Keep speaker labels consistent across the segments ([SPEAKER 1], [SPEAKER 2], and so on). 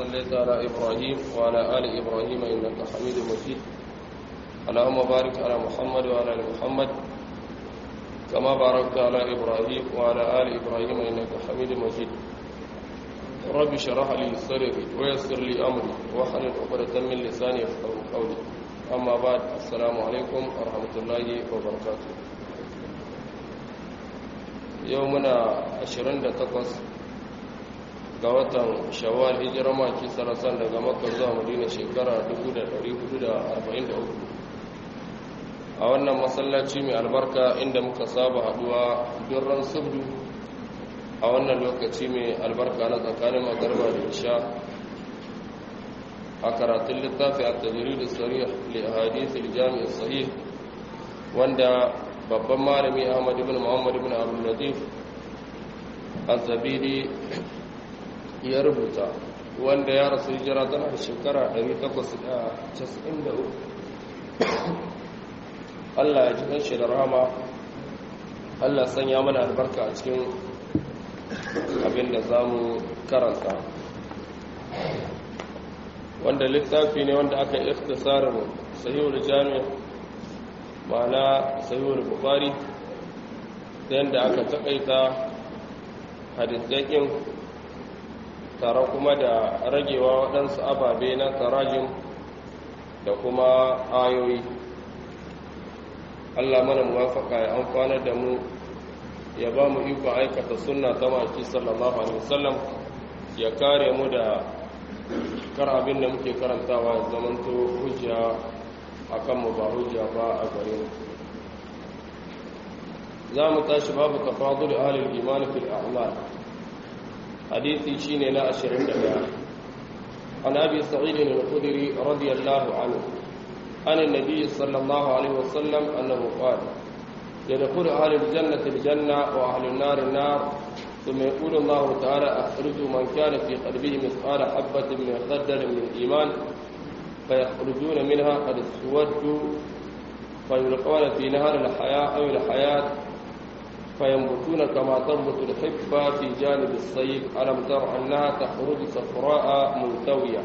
[SPEAKER 1] صليت على إبراهيم وعلى آل إبراهيم إنك حميد مجيد اللهم بارك على محمد وعلى آل محمد كما باركت على إبراهيم وعلى آل إبراهيم إنك حميد مجيد رب اشرح لي صدري ويسر لي أمري واحلل عقدة من لساني يفقهوا قولي أما بعد السلام عليكم ورحمة الله وبركاته يومنا 28 ga watan shawwal hijira maki sarasan daga makka zuwa madina shekara 1443 a wannan masallaci mai albarka inda muka saba haduwa birran subdu a wannan lokaci mai albarka na tsakanin magarba da isha a karatun littafi a tajrid as-sarih li ahadith al-jami' as-sahih wanda babban malami Ahmad ibn Muhammad ibn Abdul Latif az-Zabidi ya rubuta wanda ya rasu hijira tana da shekara 893 Allah ya ji kanshi da rahama Allah sanya mana albarka a cikin abin da za mu karanta wanda littafi ne wanda aka ikhtisarin sahihul jami' ma'ana sahihul bukhari da yadda aka takaita hadisakin tare kuma da ragewa waɗansu ababe na tarajin da kuma ayoyi Allah mana muwafaka ya amfana da mu ya ba mu iko aikata sunna ta maki sallallahu alaihi wasallam ya kare mu da kar abin da muke karantawa ya zamanto hujja akan mu ba hujja ba a gare mu za mu tashi babu tafadul ahli al-iman fil a'mal حديثي شيني لا أشرين لها عن أبي سعيد الخدري رضي الله عنه عن النبي صلى الله عليه وسلم أنه قال يدخل أهل الجنة الجنة وأهل النار النار ثم يقول الله تعالى أخرجوا من كان في قلبه مثقال حبة من خردل من إيمان فيخرجون منها قد اسودوا فيلقون في نهر الحياة أو الحياة فينبتون كما تنبت الحبة في جانب الصيف ألم تر أنها تخرج صفراء ملتوية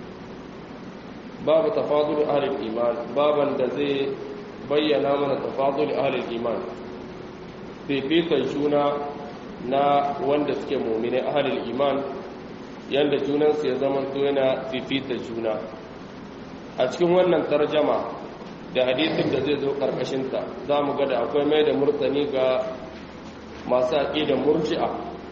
[SPEAKER 1] باب تفاضل أهل الإيمان بابا الذي بين من تفاضل أهل الإيمان في تجونا نا wanda suke mu'mini ahlul iman yanda junan su ya zamanto yana fifita juna a cikin wannan tarjuma da hadisin da zai zo karkashin ta zamu ga da akwai mai da murtani ga masu aqidar murji'a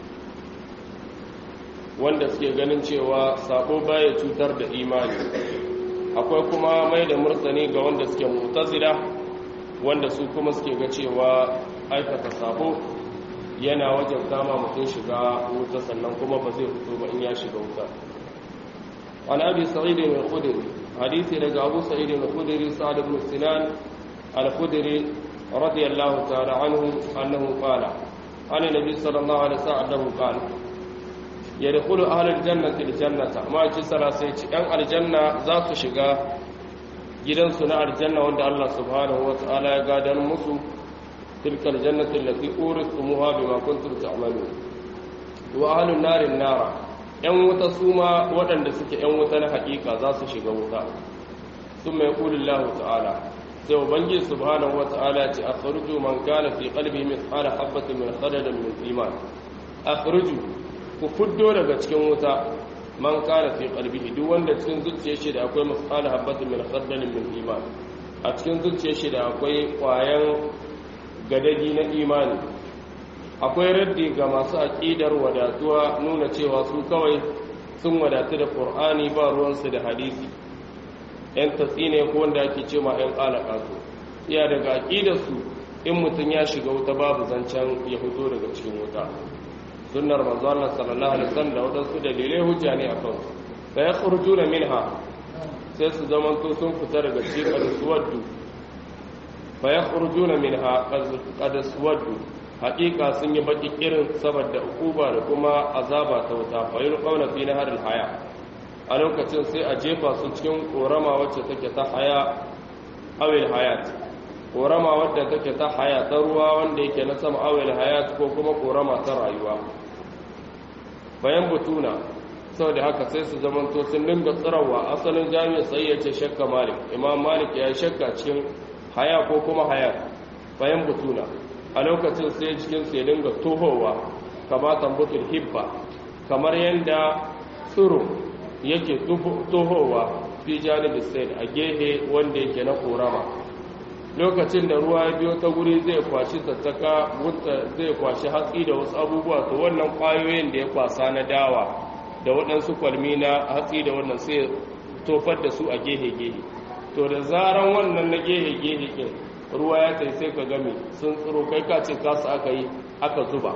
[SPEAKER 1] wanda suke ganin cewa sabo baya cutar da imani akwai kuma mai da murtani ga wanda suke mu'tazila wanda su kuma suke ga cewa aikata sabo yana wajen kama mutum shiga wuta sannan kuma ba zai fito ba in ya shiga wuta an abi sa'id al-khudri hadisi daga abu sa'id al-khudri sa'd ibn sinan al-khudri radiyallahu ta'ala anhu annahu qala an nabi sallallahu alaihi wasallam qala yadkhulu ahlul jannati al-jannata ma ci sara sai ci dan aljanna za su shiga gidansu na aljanna wanda Allah subhanahu wa ta'ala ya gadan musu تلك الجنة التي أورثتموها بما كنتم تعملون وأهل النار النار ‘yan wuta su ma waɗanda suke ‘yan wuta na haƙiƙa za su shiga wuta sun mai ƙulin lahu ta'ala sai ubangi subhanahu wa ta'ala ce a kharuju man kana fi qalbi mithqala habatin min khardalin min iman akhruju ku fuddo daga cikin wuta man kana fi qalbihi duk wanda cikin zuciyar shi da akwai mithqala habatin min khardalin min iman a cikin zuciyar shi da akwai ƙwayan gadagi na imani akwai raddi ga masu aƙidar wadatuwa nuna cewa su kawai sun wadatu da ƙur'ani ba ruwansu da hadisi ‘yan tatsine ko wanda ake ce ma ‘yan ƙalaƙato iya daga aƙidarsu in mutum ya shiga wuta babu zancen ya fito daga cikin wuta sunnar manzo Allah sallallahu alaihi wasallam da wadansu dalilai hujja ne akan su fa yakhrujuna minha sai su zamanto sun fita daga cikin suwaddu فيخرجون منها قد اسودوا حقيقه sun yi baki irin saboda ukuba da kuma azaba ta wuta fa yulqawna fi naharil haya a lokacin sai a jefa su cikin korama wacce take ta haya awil hayat korama wadda take ta haya ta ruwa wanda yake na sama awil hayat ko kuma korama ta rayuwa bayan butuna saboda haka sai su zamanto sun dinga tsirawa asalin jami'a sai ya ce shakka malik imam malik ya yi shakka cikin haya ko kuma haya bayan butuna a lokacin sai cikin su ya dinga tohowa kama tambutul hibba kamar yadda tsiro yake tohowa fi janibin sai a gehe wanda yake na korama lokacin da ruwa ya biyo ta guri zai kwashi tattaka zai kwashi hatsi da wasu abubuwa to wannan kwayoyin da ya kwasa na dawa da waɗansu kwalmi na hatsi da wannan sai tofar da su a gehe-gehe to da zaran wannan na gehe-gehe ɗin ruwa ya tai sai ka game sun tsiro kai ka ce kasu aka yi aka zuba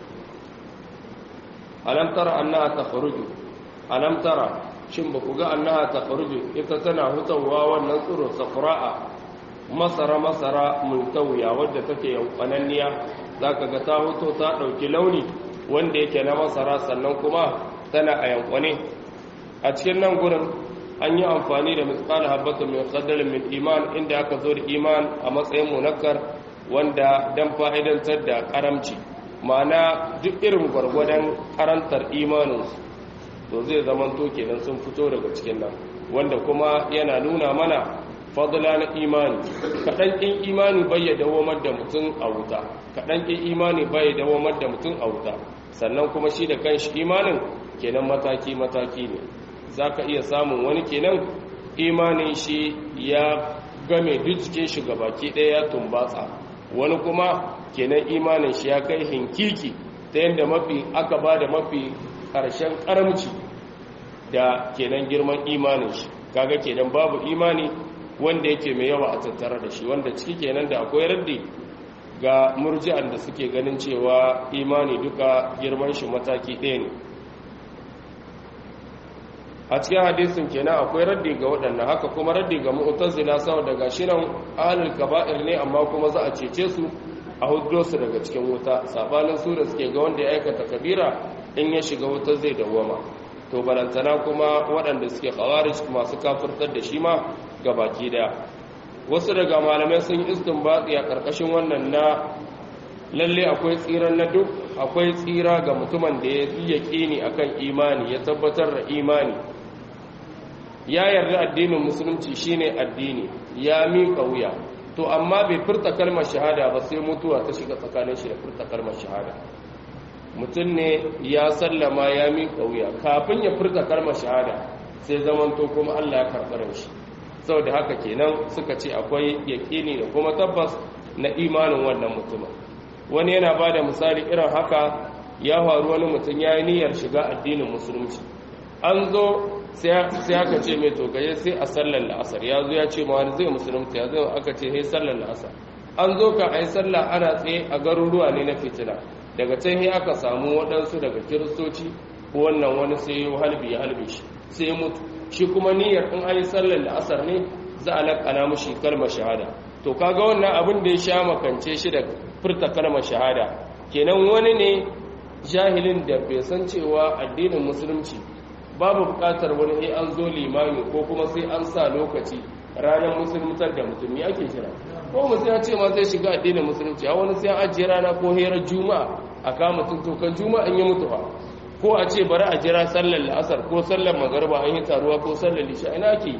[SPEAKER 1] alamtara annaha takhruju alamtara shin ba ku ga annaha takhruju ita tana hutawa wannan tsiro safra'a masara multawiya wadda take yankananniya zaka ga ta huto ta dauki launi wanda yake na masara sannan kuma tana a yankwane a cikin nan gurin an yi amfani da misqal habbatun min khardalin min iman inda aka zo da iman a matsayin munakkar wanda dan fa'idantar da karamci ma'ana duk irin gwargwadon karantar imaninsu to zai zamanto kenan sun fito daga cikin nan wanda kuma yana nuna mana fadla na imani kaɗan ƙin imani bai ya dawamar da mutum a wuta kaɗan ƙin imani bai ya dawamar da mutum a wuta sannan kuma shi da kanshi imanin kenan mataki-mataki ne za ka iya samun wani kenan imanin shi ya game duk jikin shi gabaki ɗaya ya tumbatsa wani kuma kenan imanin shi ya kai hinkiki ta yadda aka ba da mafi ƙarshen ƙaramci da kenan girman imanin shi kaga kenan babu imani wanda yake mai yawa a tattara da shi wanda ciki kenan da akwai raddi ga murji'an da suke ganin cewa imani duka girman shi mataki ɗaya ne a cikin hadisin kenan akwai raddi ga waɗannan haka kuma raddi ga mu'tazila saboda daga shirin ahlul kaba'ir ne amma kuma za a cece su a huddo su daga cikin wuta sabanin su da suke ga wanda ya aikata kabira in ya shiga wuta zai dawwama to balantana kuma waɗanda suke khawarij masu kafirtar da shi ma gabaki daya wasu daga malamai sun yi istinbati a karkashin wannan na lalle akwai tsiran na duk akwai tsira ga mutumin da ya yi yaqini akan imani ya tabbatar da imani ya yarda addinin musulunci shine addini ya mika wuya to amma bai furta kalmar shahada ba sai mutuwa ta shiga tsakanin shi da furta kalmar shahada mutum ne ya sallama ya mika wuya kafin ya furta kalmar shahada sai zamanto kuma Allah ya karɓar shi saboda haka kenan suka ce akwai yaƙini da kuma tabbas na imanin wannan mutumin wani yana ba da misali irin haka ya faru wani mutum ya yi niyyar shiga addinin musulunci an zo sai aka ce mai togaye sai a sallar la'asar ya zo ya ce ma wani zai musulunci ya zai aka ce sai sallar la'asar an zo ka a yi sallah ana tsaye a garuruwa ne na fitina daga can aka samu waɗansu daga kiristoci wannan wani sai ya halbi shi sai ya mutu shi kuma niyyar in an yi sallar la'asar ne za a laƙana mashi kalmar shahada to kaga wannan abin da ya sha makance shi da furta kalmar shahada kenan wani ne jahilin da bai san cewa addinin musulunci babu buƙatar wani sai an zo limami ko kuma sai an sa lokaci ranar musulmutar da mutum ya ke kira ko mutum ya ce ma zai shiga addinin musulunci a wani sai an ajiye rana ko herar juma'a a kama tuntukan juma'a in yi mutu ba ko a ce bari a jira sallar la'asar ko sallar magarba an yi taruwa ko sallar lisha ina ke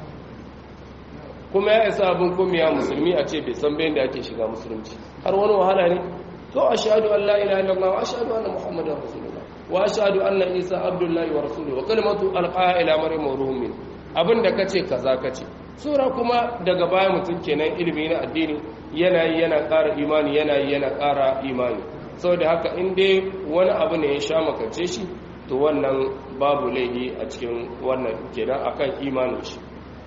[SPEAKER 1] kuma ya isa abin kumiya musulmi a ce bai san bayan da ake shiga musulunci har wani wahala ne to ashhadu an la ilaha illallah wa ashhadu anna muhammadar rasulullah wa ashhadu anna isa abdullahi wa rasuluhu wa kalimatu alqaha ila maryam wa ruhun min abinda kace kaza kace sura kuma daga baya mutum kenan ilimi na addini yana ƙara imani yana ƙara imani saboda haka in dai wani abu ne ya sha makance shi to wannan babu laifi a cikin wannan kenan akan imanin shi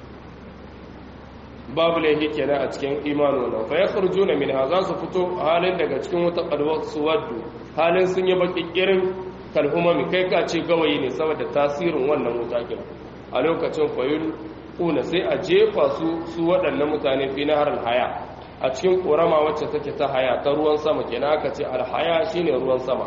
[SPEAKER 1] babu laifi kenan a cikin imanin wannan fa yakhrujuna minha za su fito halin daga cikin wata qalwa suwaddu halin sun yi bakikirin kalhumami kai ka ce gawayi ne saboda tasirin wannan wuta kin a lokacin fayul kuna sai a jefa su waɗannan mutane fi nahar haya a cikin korama wacce take ta haya ta ruwan sama kenan aka ce alhaya shine ruwan sama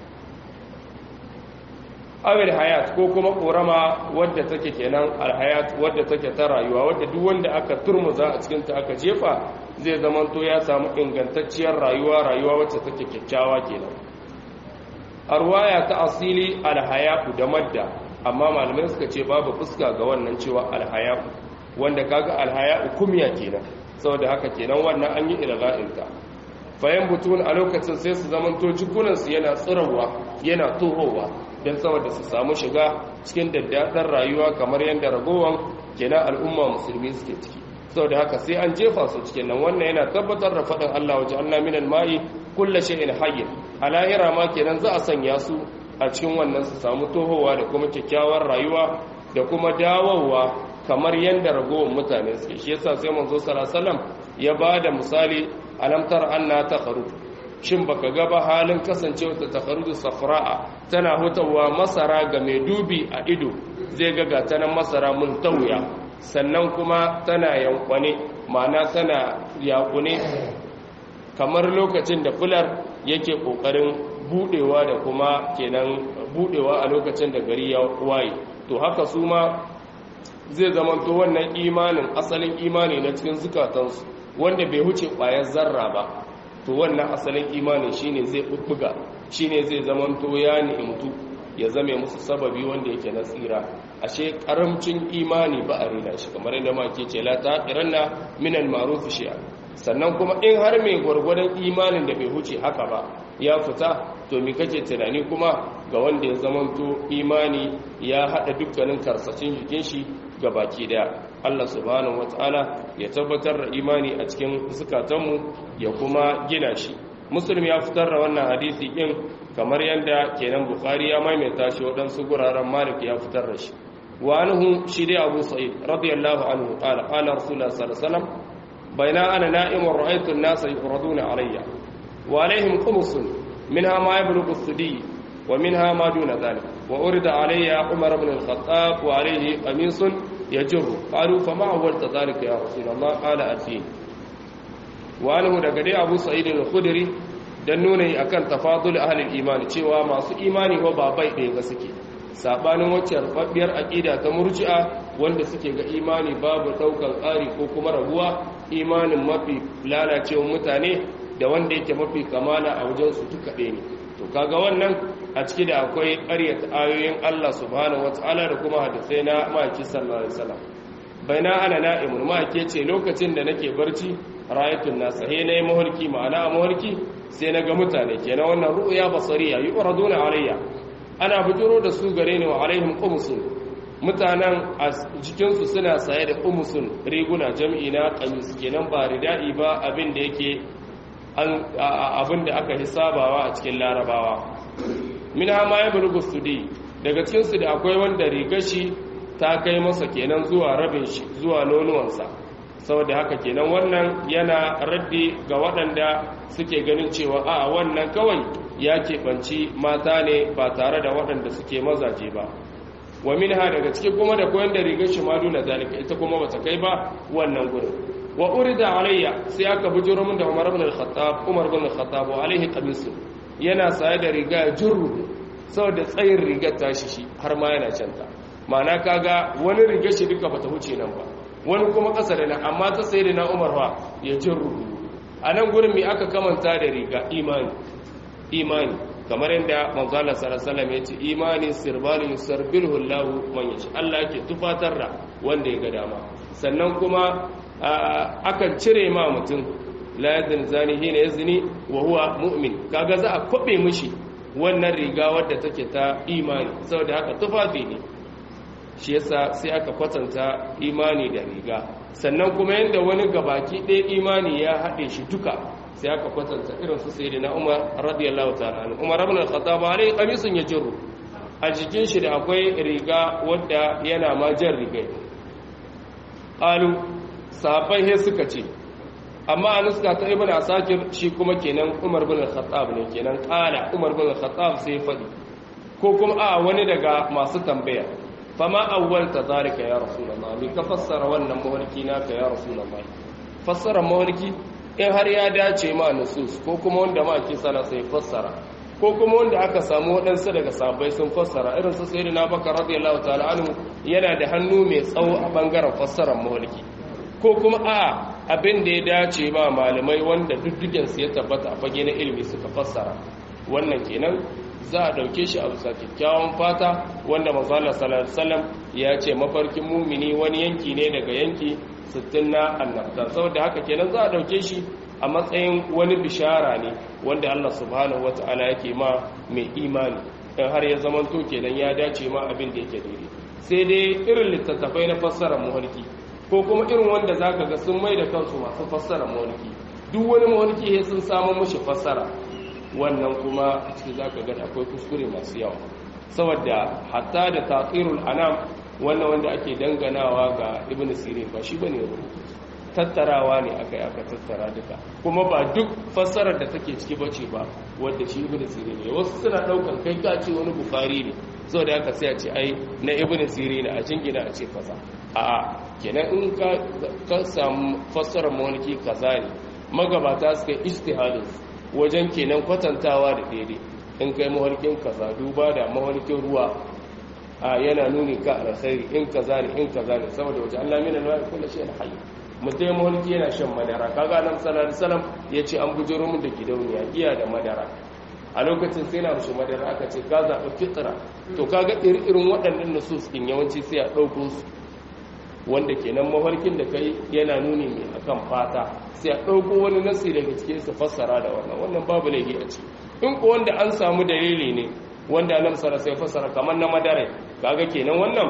[SPEAKER 1] awil hayat ko kuma korama wadda take kenan alhayat wadda take ta rayuwa wadda duk wanda aka turmuza a cikin ta aka jefa zai zamanto ya samu ingantacciyar rayuwa wacce take kyakkyawa kenan arwaya ta asili alhayatu da madda amma malamai suka ce babu fuska ga wannan cewa alhaya wanda kaga alhaya kumya kenan saboda haka kenan wannan an yi ilga'inta fayan butun a lokacin sai su zamanto jikunansu yana tsirawa yana tohowa don saboda su samu shiga cikin daddadar rayuwa kamar yadda ragowar kenan al'umma musulmi suke ciki saboda haka sai an jefa su cikin nan wannan yana tabbatar da faɗin Allah waje Allah minal ma'i kullu shay'in hayy a lahira ma kenan za a sanya su a cikin wannan su samu tohowa da kuma kyakkyawar rayuwa da kuma dawowa kamar yadda ragowar mutane suke shi yasa sai manzo sallallahu alaihi wasallam ya bada misali alamtar anna takharuj shin baka ga ba halin kasancewa ta takharuju safra'a tana hutawa masara ga mai dubi a ido zai ga gatanan masara mun tauya sannan kuma tana yankwane ma'ana tana yakune kamar lokacin da fular yake kokarin budewa da kuma kenan budewa a lokacin da gari ya waye to haka su ma zai zamanto wannan imanin asalin imani na cikin zukatansu wanda bai huce ƙwayar zarra ba to wannan asalin imanin shine zai bubbuga shine zai zamanto ya ni'imtu ya zame musu sababi wanda yake na tsira ashe karamcin imani ba a rina shi kamar yadda ma ke ce la taqiranna min al-ma'ruf shay'a sannan kuma in har mai gwargwadon imanin da bai huce haka ba ya fita to me kake tunani kuma ga wanda ya zamanto imani ya hada dukkanin karsashin jikin shi gabaki daya Allah subhanahu wataala ya tabbatar da imani a cikin zukatanmu ya kuma gina shi muslim ya fitar da wannan hadisi din kamar yadda kenan bukhari ya maimaita shi wadansu guraren malik ya fitar da shi wa anhu shi dai abu sa'id radiyallahu anhu qala rasulullah sallallahu alaihi wasallam baina ana na'imun ra'aytu an-nasa yuraduna alayya wa alaihim qumus minha ma yablughu as-sudi wa minha ma duna dhalik wa urida alayya umar ibn al-khattab wa alayhi qamisun يجر قالوا فما أولت ذلك يا رسول الله قال أتين وأنه دقدي أبو سعيد الخدري دنوني أكن تفاضل أهل الإيمان cewa masu imani ko ba bai ɗaya ga suke sabanin wacce rubabbiyar aqida ta murji'a wanda suke ga imani babu daukar ƙari ko kuma rabuwa imanin mafi lalacewa mutane da wanda yake mafi kamala a wajen su duka ɗaya ne to kaga wannan a ciki da akwai ƙaryata ayoyin Allah subhanahu wataala da kuma hadisai na maki sallallahu alaihi wasallam baina ana na'imun maki ce lokacin da nake barci ra'aytun nas he nayi mawarki ma'ana a mawarki sai naga mutane kenan wannan ru'ya basariya yuraduna alayya ana bujuro da su gare ni wa alaihim qumsun mutanen a jikin su suna saye da qumsun riguna jam'i na qamis kenan ba ridai ba abin da yake abin da aka hisabawa a cikin larabawa min ma ya bulugu sudi daga cikinsu da akwai wanda rigar shi ta kai masa kenan zuwa rabin shi zuwa nonuwansa saboda haka kenan wannan yana raddi ga waɗanda suke ganin cewa a wannan kawai ya keɓanci mata ne ba tare da waɗanda suke mazaje ba wa minha daga cikin kuma da koyan da rigar shi ma duna zalika ita kuma bata kai ba wannan gurin wa urida alayya sai aka bujuro min da Umar ibn al-Khattab wa alaihi qamis yana saye da riga jurru saboda tsayin rigar tashi shi har ma yana canta ma'ana kaga wani rigar shi duka bata huce nan ba wani kuma kasa da nan amma ta sai da na Umar fa ya jurru a nan gurin me aka kamanta da riga imani kamar yadda manzo Allah sallallahu alaihi wasallam ya ce imani sirbalun yusarbilhu Allah man yashi Allah yake tufatar da wanda ya ga dama sannan kuma akan cire ma mutum la yadin zani hina yazni wa huwa mu'min kaga za a kobe mishi wannan riga wadda take ta imani saboda haka tufafi ne shi yasa sai aka kwatanta imani da riga sannan kuma yanda wani gabaki ɗaya imani ya haɗe shi duka sai aka kwatanta irin su sayyidina Umar radiyallahu ta'ala anhu Umar ibn al-Khattab alayhi qamisun yajru a jikin shi da akwai riga wadda yana ma jan riga qalu sahabbai he suka ce amma a nuska ta ibn asakir shi kuma kenan Umar bin al-Khattab ne kenan kala Umar bin al-Khattab sai fadi ko kuma a wani daga masu tambaya fama awwalta zalika ya rasulullah mi ka fassara wannan mawarki naka ya rasulullah fassara mawarki in har ya dace ma nusus ko kuma wanda ma ke sana sai fassara ko kuma wanda aka samu waɗansu daga sahabbai sun fassara irin su sayyidina Bakar radiyallahu ta'ala anhu yana da hannu mai tsawo a bangaren fassarar mawarki ko kuma abin da ya dace ba malamai wanda duddugensu ya tabbata a fage na ilimi suka fassara wannan kenan za a dauke shi a bisa kyakkyawan fata wanda manzo Allah sallallahu alaihi wasallam ya ce mafarkin mumini wani yanki ne daga yanki 60 na annabta saboda haka kenan za a dauke shi a matsayin wani bishara ne wanda Allah subhanahu wataala yake ma mai imani dan har ya zamanto kenan ya dace ma abin da yake daidai sai dai irin littattafai na fassara muhalki ko kuma irin wanda zaka ga sun mai da kansu masu fassara muhalki duk wani muhalki sai sun samu mushi fassara wannan kuma a cikin zaka ga akwai kuskure masu yawa saboda hatta da taqirul anam wannan wanda ake danganawa ga ibnu sirin ba shi bane rubutu tattarawa ne aka tattara duka kuma ba duk fassarar da take ciki bace ba wanda shi ibnu sirin ne wasu suna daukan kai ka ce wani bukhari ne saboda haka sai a ce ai na ibnu sirin a jingina a ce kaza a'a kenan in ka samu fassarar mawliki kaza ne magabata suka istihadin wajen kenan kwatantawa da daidai in kai mawlikin kaza duba da mawlikin ruwa a yana nuni ka alkhairi in kaza ne in kaza ne saboda wajen Allah mina na kullu shay'in hayy mutai mawliki yana shan madara kaga nan sallallahu alaihi wasallam yace an bujuro mun da gidauniya giya da madara a lokacin sai na rushe madara aka ce ka zaɓi fitra to kaga irin waɗannan nasus din yawanci sai a ɗauko su wanda kenan mafarkin da kai yana nuni mai akan fata sai a ɗauko wani nasi daga cikin su fassara da wannan babu laifi a ciki in ko wanda an samu dalili ne wanda annabi sallallahu alaihi fassara kamar na madara kaga kenan wannan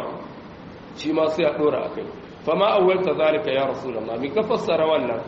[SPEAKER 1] shi ma sai a dora akai fama awwalta zalika ya rasulullah mi ka fassara wannan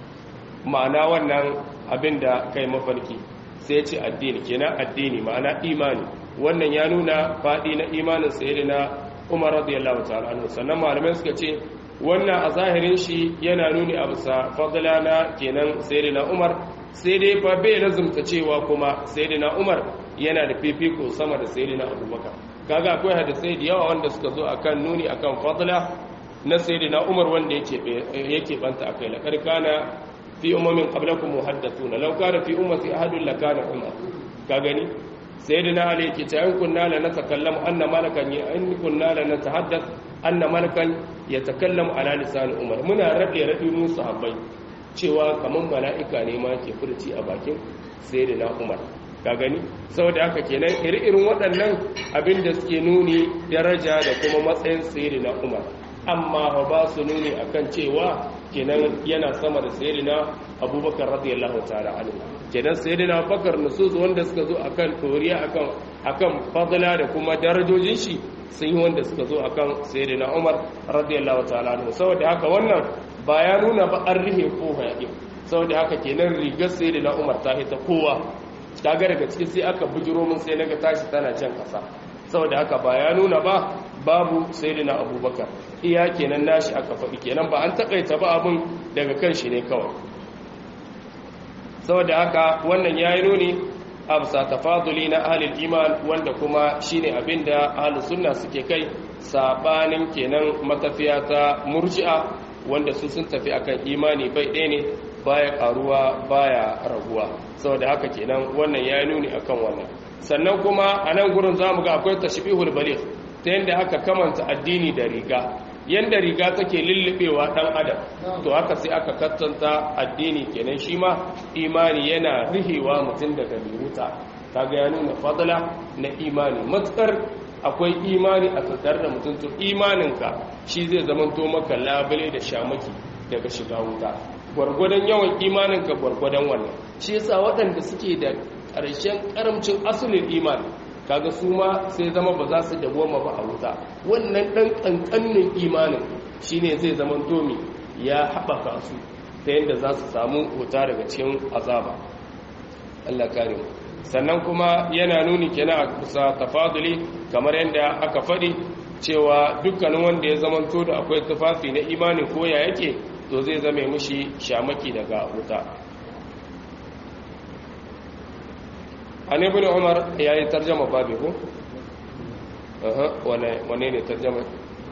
[SPEAKER 1] ma'ana wannan abinda kai mafarki sai ya ce addini kenan addini ma'ana imani wannan ya nuna fadi na imanin sayyidina Umar radiyallahu ta'ala anhu sannan malamai suka ce wannan a zahirin shi yana nuni a bisa fadla na kenan sayyidina Umar sai dai fa bai lazumta cewa kuma sayyidina Umar yana da fifiko sama da sayyidina Abubakar kaga akwai hadisai da yawa wanda suka zo akan nuni akan fadla na sayyidina Umar wanda yake banta akai la karkana fi ummin qablakum muhaddathuna law kana fi ummati ahadun lakana Umar ka gani sayyidina Ali yake ta in kunna la natakallamu anna malakan in kunna la natahaddath anna malakan yatakallamu ala lisan Umar muna rabe mu sahabbai cewa kaman mala'ika ne ma ke furci a bakin sayyidina Umar ka gani saboda haka kenan irin waɗannan abin da suke nuni daraja da kuma matsayin sayyidina Umar amma ba su nuni akan cewa kenan yana sama da sayyidina Abubakar radiyallahu ta'ala anhu kenan sayyidina Abubakar nusus wanda suka zo akan toriya akan fadla da kuma darajojin shi sun yi wanda suka zo akan sayyidina Umar radiyallahu ta'ala anhu saboda haka wannan ba ya nuna ba an rihe ko hayaƙi saboda haka kenan rigar sayyidina Umar ta hita kowa kaga daga cikin sai aka bujiro mun sai naga tashi tana can kasa saboda haka ba ya nuna ba babu sayyidina Abubakar iya kenan nashi aka faɗi kenan ba an takaita ba abun daga kan shi ne kawai saboda haka wannan yayi nuni a bisa tafaduli na ahlul iman wanda kuma shine abinda ahlus sunna suke kai sabanin kenan matafiya ta murji'a wanda su sun tafi akan imani bai ɗaya ne baya karuwa baya raguwa saboda haka kenan wannan yayi nuni akan wannan sannan kuma a nan gurin zamu ga akwai tashbihul baligh ta yanda aka kamanta addini da riga yanda riga take lullubewa dan adam to haka sai aka kattanta addini kenan shi ma imani yana rihewa mutum daga miruta kaga ya nuna fadla na imani matsar akwai imani a tattar da mutum to imaninka shi zai zamanto maka labule da shamaki daga shiga wuta gwargwadon yawan imaninka gwargwadon wannan shi yasa waɗanda suke da ƙarshen ƙaramcin asulin imani kaga su ma sai zama ba za su dawoma ba a wuta wannan ɗan ƙanƙanin imanin shine zai zama domi ya haɓaka su ta yadda za su samu wuta daga cikin azaba Allah kare mu sannan kuma yana nuni kenan a kusa tafaduli kamar yadda aka faɗi cewa dukkanin wanda ya zamanto da akwai tufafi na imani ko ya yake to zai zame mushi shamaki daga wuta an ibn umar yayi tarjuma babu ko wane ne tarjuma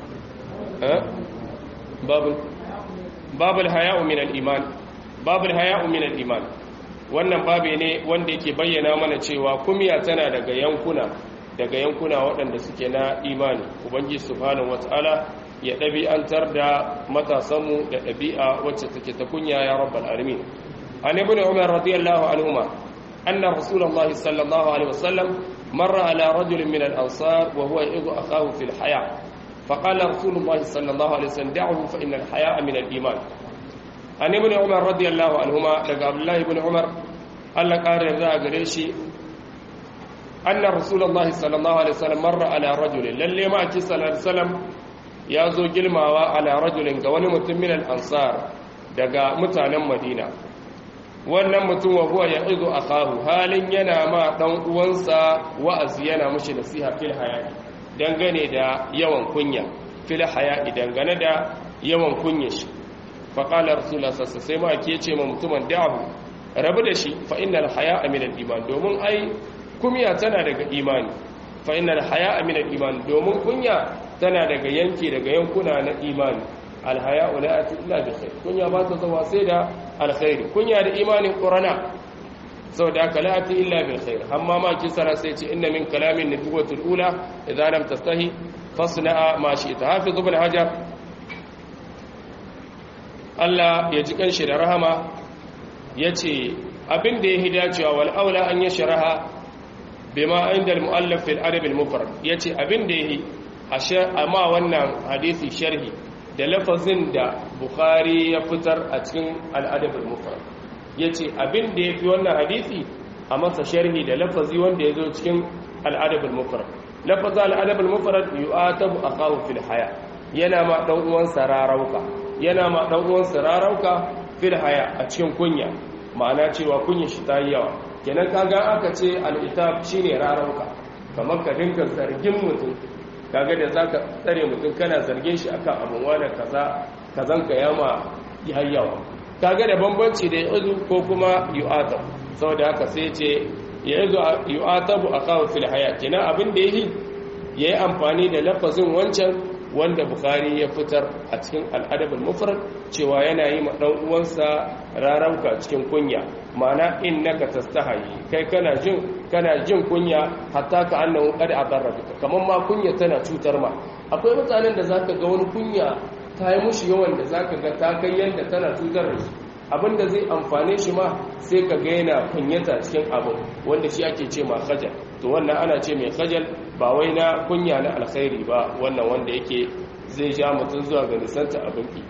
[SPEAKER 1] babul haya'u min al-iman babul haya'u min al-iman wannan babe ne wanda yake bayyana mana cewa kumiya tana daga yankuna waɗanda suke na imani ubangiji subhanahu wataala ya ɗabi'antar da matasanmu da ɗabi'a wacce take ta kunya ya rabbal alamin an ibn umar radiyallahu anhuma anna rasulullahi sallallahu alaihi wasallam marra ala rajulin min al-ansar wa huwa yad'u akahu fil haya faqala rasulullah sallallahu alaihi wasallam da'uhu fa inna al-haya'a min al-iman an ibn umar radiyallahu anhuma daga abdullah ibn umar Allah kare da gare shi anna rasulullah sallallahu alaihi wasallam marra ala rajulin lalle ma ki sallallahu alaihi wasallam ya zo gilmawa ala rajulin ga wani mutum min al-ansar daga mutanen madina wannan mutum wa huwa ya'idu akahu halin yana ma dan uwansa wa'azi yana mushi nasiha fil hayati dangane da yawan kunya fil hayati dangane da yawan kunya shi fa qala rasulullah sallallahu alaihi wasallam sai ma ce ma mutumin da'ahu rabu da shi fa innal haya'a min al-iman domin ai kunya tana daga imani fa innal haya'a min al-iman domin kunya tana daga yanki daga yankuna na imani alhaya'u la ati illa bi khair kunya ba ta zuwa sai da alkhairi kunya da imanin qurana saboda haka la ati illa bil khair amma ma kisara sai ce inna min kalamin nubuwatul ula idza lam tastahi fasna ma shi'ta hafiz ibn hajar Allah ya ji kanshi da rahama yace abin da ya hidacewa wal aula an yashraha bima inda al muallif fil arab al mufrad yace abin da yahi amma wannan hadisi sharhi da lafazin da Bukhari ya fitar a cikin al'adab al-mufrad yace abin da yafi wannan hadisi a masa sharhi da lafazi wanda yazo cikin al'adab al-mufrad lafazin al'adab al-mufrad yu'atabu akahu fil haya yana ma dan uwan sararauka fil haya a cikin kunya ma'ana cewa kunya shi ta yi yawa kenan kaga aka ce al-itab shine rarauka kamar ka dinga zargin mutum kaga da zaka tsare mutum kana zargin shi akan abun wani kazan ka yama yayyawa kaga da bambanci da yazu ko kuma yu'atab saboda haka sai ce yazu yu'atabu akahu fil haya kina abin da yayi amfani da lafazin wancan wanda Bukhari ya fitar a cikin al-adab al-mufrad cewa yana yi ma dan uwansa rarauka cikin kunya ma'ana innaka tastahi kai kana jin kunya hatta ka annahu qad adarraka kaman ma kunya tana cutar ma akwai mutanen da zaka ga wani kunya ta yi mushi yawan da zaka ga ta kai yanda tana cutar da shi abinda zai amfane shi ma sai ka ga yana kunyata cikin abu wanda shi ake ce ma khajal to wannan ana ce mai khajal ba wai na kunya na alkhairi ba wannan wanda yake zai ja mutum zuwa ga nisanta abinki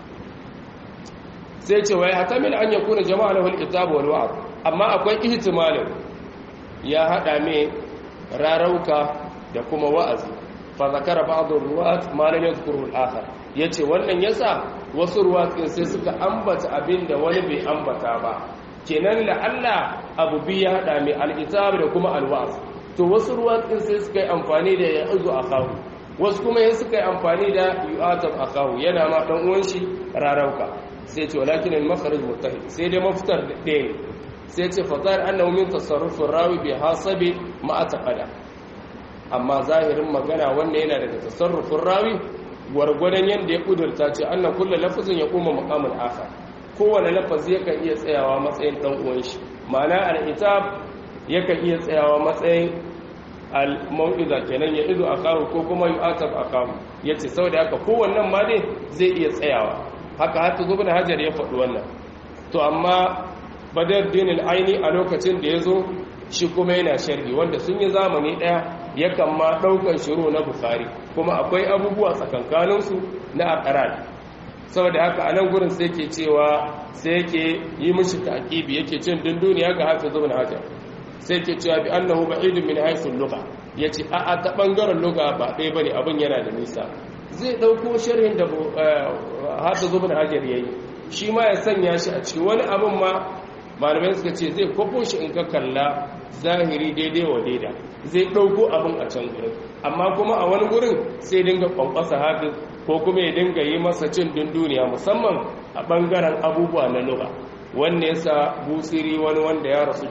[SPEAKER 1] sai ce wai hatamil an yakuna jama'a lahu al-kitab wal wa'd amma akwai ihtimalin ya hada mai rarauka da kuma wa'azi fa zakara ba'd ar-ruwat ma lam yadhkuru al-akhar yace wannan yasa wasu ruwatsin sai suka ambata abinda wani bai ambata ba kenan la Allah abu bi ya hada mai al-kitab da kuma al-wa'd to wasu ruwatsin sai suka yi amfani da ya'uzu akahu wasu kuma suka yi amfani da yu'atab akahu yana ma dan uwan shi rarauka sai ce walakin al-makhraj muttahid sai dai mafitar da ɗaya sai ce fatar annahu min tasarrufur rawi bi hasabi ma ataqada amma zahirin magana wanda yana daga tasarrufin rawi gwargwadon yanda ya kudurta ce anna kullu lafzin ya kuma maqamul akhar kowane lafazi yakan iya tsayawa matsayin dan uwan shi ma'ana al-itab yakan iya tsayawa matsayin al-mau'iza kenan ya izu akahu ko kuma yu'atab akahu yace saboda haka kowannen ma dai zai iya tsayawa haka hatta ibn hajar ya faɗi wannan to amma badruddin al-aini a lokacin da yazo shi kuma yana sharhi wanda sun yi zamani daya yakan ma daukan shiru na bukhari kuma akwai abubuwa tsakankanin su na aqran saboda haka anan gurin sai yake cewa sai yake yi mishi taqibi yake cin dunduniya ga hafiz ibn hajar sai yake cewa bi annahu ba'idun min haythu al-lugha yace a ta bangaren lugha ba dai bane abin yana da nisa zai dauko sharhin da hafiz ibn hajar yayi shi ma ya sanya shi a cikin wani abin ma malamai suka ce zai kwafo shi in ka kalla zahiri daidai wa daida zai ɗauko abin a can gurin amma kuma a wani gurin sai dinga kwankwasa hafiz ko kuma ya dinga yi masa cin dunduniya musamman a ɓangaren abubuwa na lura wanne ya sa busiri wani wanda ya rasu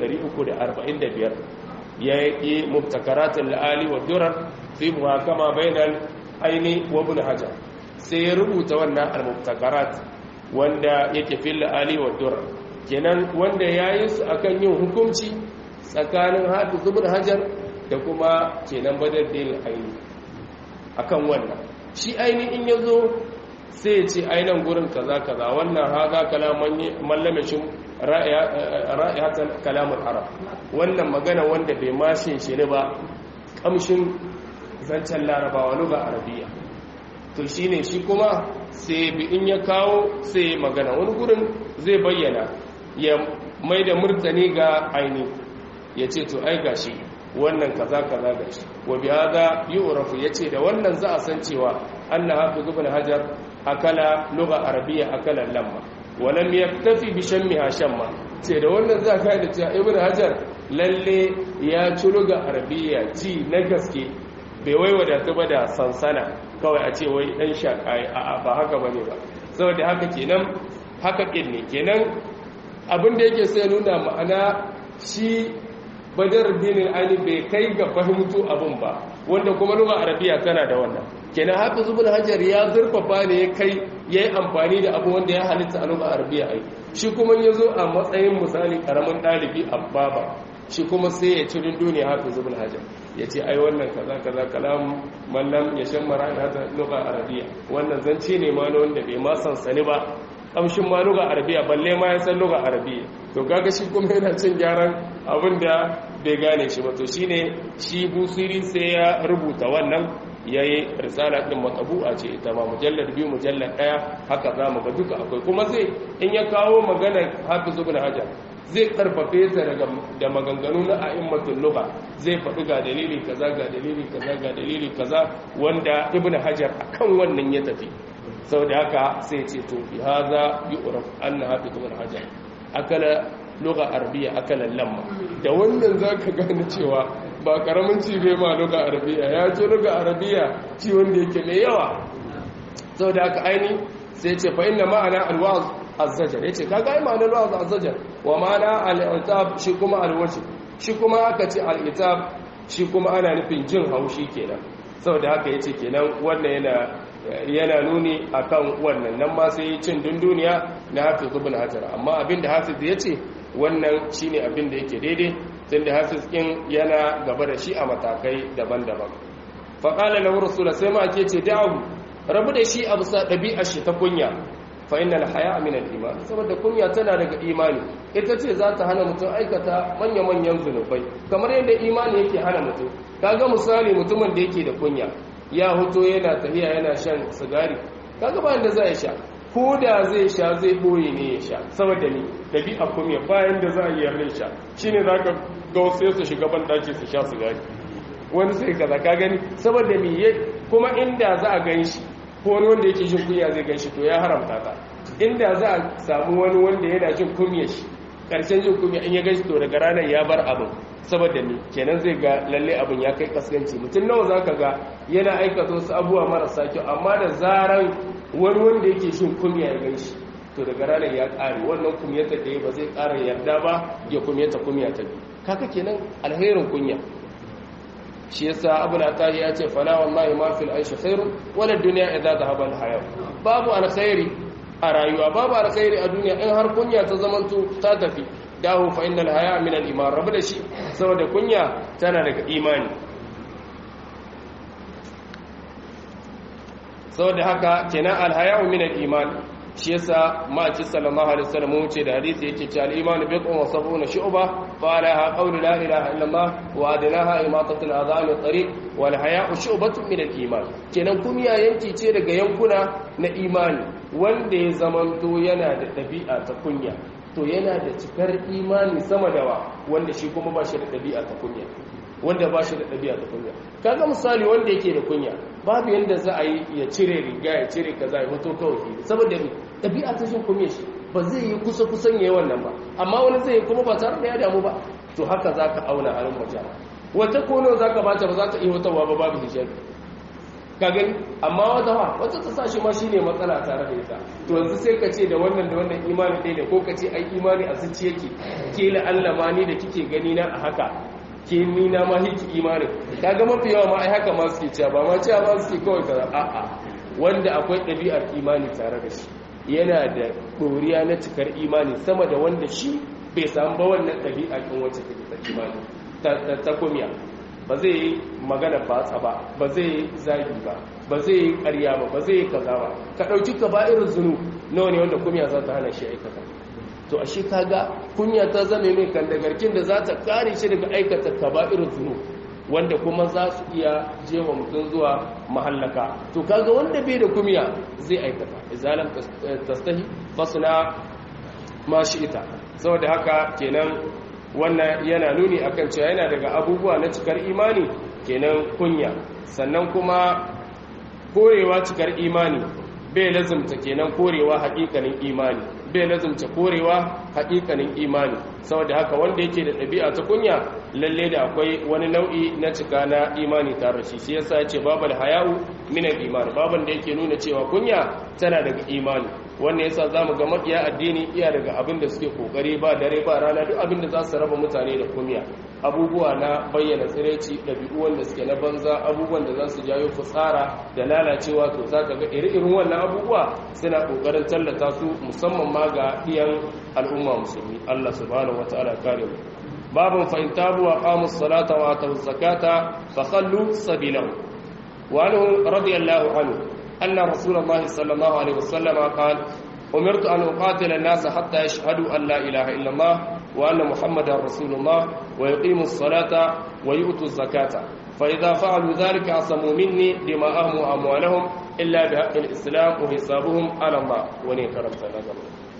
[SPEAKER 1] 345 ya yi mubtakaratun la'ali wa durar fi muhakama bainal aini wa ibn hajar sai ya rubuta wannan al-mubtakarat wanda yake fil la'ali wa durar kenan wanda ya yi su akan yin hukunci tsakanin hafiz ibn hajar da kuma kenan badruddin aini akan wannan shi aini in yazo sai ya ce ainan gurin kaza kaza wannan haza kalaman mallamashin ra'ayatan kalamul arab wannan magana wanda bai mashin shi ne ba kamshin zancen larabawa lugha arabiya to shine shi kuma sai bi in ya kawo sai magana wani gurin zai bayyana ya mai da murtani ga aini ya ce to ai gashi wannan kaza kaza gashi wa bi hada yu'rafu yace da wannan za a san cewa anna hafiz ibn hajar akala lugha arabiya akala lamma wa lam yaktafi bi shammiha shamma ce da wannan za ka da cewa ibn hajar lalle ya ci lugha arabiya ji na gaske bai wai wadatu ba da sansana kawai a ce wai dan shakai a ba haka bane ba saboda haka kenan haka ne kenan abin da yake sai nuna ma'ana shi badar dinin ali bai kai ga fahimtu abin ba wanda kuma lugha arabiya tana da wannan kenan hafiz ibn hajar ya zurfafa ne ya kai yayi amfani da abu wanda ya halitta a lugha arabiya ai shi kuma yazo a matsayin misali karamin dalibi abbaba shi kuma sai ya ci duniya hafiz ibn hajar yace ai wannan kaza kaza kalam mallam ya shammara hada lugha arabiya wannan zance ne ma wanda bai ma sansani ba kamshin ma lugha arabiya balle ma ya san lugha arabiya to kaga shi kuma yana cin gyaran abinda bai gane shi ba to shine shi busiri sai ya rubuta wannan yayi risala din matabu'a ce ita ma mujallad 2 mujallad 1 haka zamu ga duka akwai kuma sai in ya kawo magana hafiz ibn hajar zai karfafe ta daga da maganganu na a'immatul lugha zai faɗi ga dalili kaza ga dalili kaza ga dalili kaza wanda ibn hajar akan wannan ya tafi saboda haka sai ce to bi hadha yu'raf anna hafiz ibn hajar akala lugha arabiya akala lamma da wannan zaka gane cewa ba karamin ci bai ma lugha arabiya ya ce lugha arabiya ci wanda yake mai yawa saboda haka aini sai ce fa inna ma'ana alwaz azzajar yace kaga ai ma'anar alwaz azzajar wa ma'ana al-itab shi kuma alwaji shi kuma aka ce al-itab shi kuma ana nufin jin haushi kenan saboda haka yace kenan wannan yana nuni akan wannan nan ma sai cin dunduniya na hafiz ibn hajar amma abinda hafiz yace wannan shine abinda yake daidai tunda hafiz din yana gaba da shi a matakai daban-daban fa qala lahu rasul sai ma ake ce da'u rabu da shi a bisa dabi'ar shi ta kunya fa innal haya min al-iman saboda kunya tana daga imani ita ce za ta hana mutum aikata manya-manyan zunubai kamar yadda imani yake hana mutum kaga misali mutumin da yake da kunya ya hoto yana tafiya yana shan sigari kaga ba inda zai sha ko da zai sha zai boye ne ya sha saboda ni dabi'a kuma bayan da za a yi yarda sha shine zaka ga wasu su shiga ban daki su sha sigari wani sai kaza ka gani saboda me kuma inda za a ganshi ko wani wanda yake jin kunya zai ganshi to ya haramta ta inda za a samu wani wanda yana jin kunya shi karshen jin kunya in ya ganshi to daga ranar ya bar abin saboda ni kenan zai ga lalle abin ya kai kaskanci mutum nawa zaka ga yana aikata wasu abubuwa marasa kyau amma da zaran wani wanda yake jin kunya ya ganshi to daga ranar ya kare wannan kunyata da ba zai kara yarda ba ya kunyata ta bi kaka kenan alherin kunya shi yasa abu al-atahi ya ce fala wallahi ma fil aishi khairun wala dunya idza dhahaba al-haya babu alkhairi a rayuwa babu alkhairi a duniya in har kunya ta zamanto ta tafi dahu fa innal haya min al-iman rabu da shi saboda kunya tana daga imani saboda haka kenan al-haya min al-iman shi yasa ma'aki sallallahu alaihi wasallam wuce da hadisi yake cewa al-imanu biqun wa sabuna shu'ba fa alaha qawlu la ilaha illallah wa adnaha imatatu al-adhan at-tariq wal haya'u shu'batun min al-iman kenan kunya yanki ce daga yankuna na imani wanda ya zamanto yana da dabi'a ta kunya to yana da cikar imani sama da wanda shi kuma ba shi da dabi'a ta kunya wanda ba shi da ɗabi'a ta kunya kaga misali wanda yake da kunya babu yanda za a yi ya cire riga ya cire kaza ya fito kawai saboda ɗabi'a ta jin kunya shi ba zai yi kusan yayi wannan ba amma wani zai yi kuma ba tare da ya damu ba to haka zaka auna halin mutane wata kono zaka bata ba za ta iya watawa ba babu hijabi ka gani amma wata ta sa shi ma shine matsala tare da ita to yanzu sai ka ce da wannan imani ɗaya ne ko ka ce ai imani a zuci yake kila Allah ma ni da kike gani na a haka ke nina ma hiki imanin kaga mafi yawa ma ai haka ma suke cewa ba ma cewa ba suke kawai kaza a'a wanda akwai ɗabi'ar imani tare da shi yana da ɗoriya na cikar imani sama da wanda shi bai samu ba wannan ɗabi'a kin wacce take ta imani ta kumiya ba zai yi magana batsa ba zai yi zagi ba zai yi ƙarya ba zai yi kaza ba ka ɗauki ka ba irin zunu nawa ne wanda kumiya za ta hana shi aikata to ashe kaga kunya ta zame mai kandagarkin da za ta kare shi daga aikata kaba'irul zunub wanda kuma za su iya jewa mutum zuwa mahallaka to kaga wanda bai da kunya zai aikata izalam tastahi fasna ma ita saboda haka kenan wannan yana nuni akan cewa yana daga abubuwa na cikar imani kenan kunya sannan kuma korewa cikar imani bai lazumta kenan korewa haƙiƙanin imani bai lazumta korewa haƙiƙanin imani saboda haka wanda yake da ɗabi'a ta kunya lalle da akwai wani nau'i na cika na imani tare shi sai yasa yace babal haya'u min al-iman baban da yake nuna cewa kunya tana daga imani wannan yasa zamu ga makiya addini iya daga abin da suke kokari ba dare ba rana duk abin da za su raba mutane da kunya abubuwa na bayyana tsiraici ɗabi'u wanda suke na banza abubuwan da za su jayo fitsara da lalacewa to zaka ga irin wannan abubuwa suna kokarin tallata su musamman ma ga iyan al'umma musulmi Allah subhanahu wataala kare mu babun fa in tabu wa qamu as-salata wa atu az-zakata fa khallu sabilahum wa anhu radiyallahu anhu anna rasulullahi sallallahu alaihi wasallam qala umirtu an uqatila an-nasa hatta yashhadu an la ilaha illa Allah wa anna muhammadar rasulullah wa yuqimu as-salata wa yu'tu az-zakata fa idha fa'alu dhalika asamu minni dima'ahum wa amwalahum illa bihaqqi al-islam wa hisabuhum ala Allah wa ne karamta nazar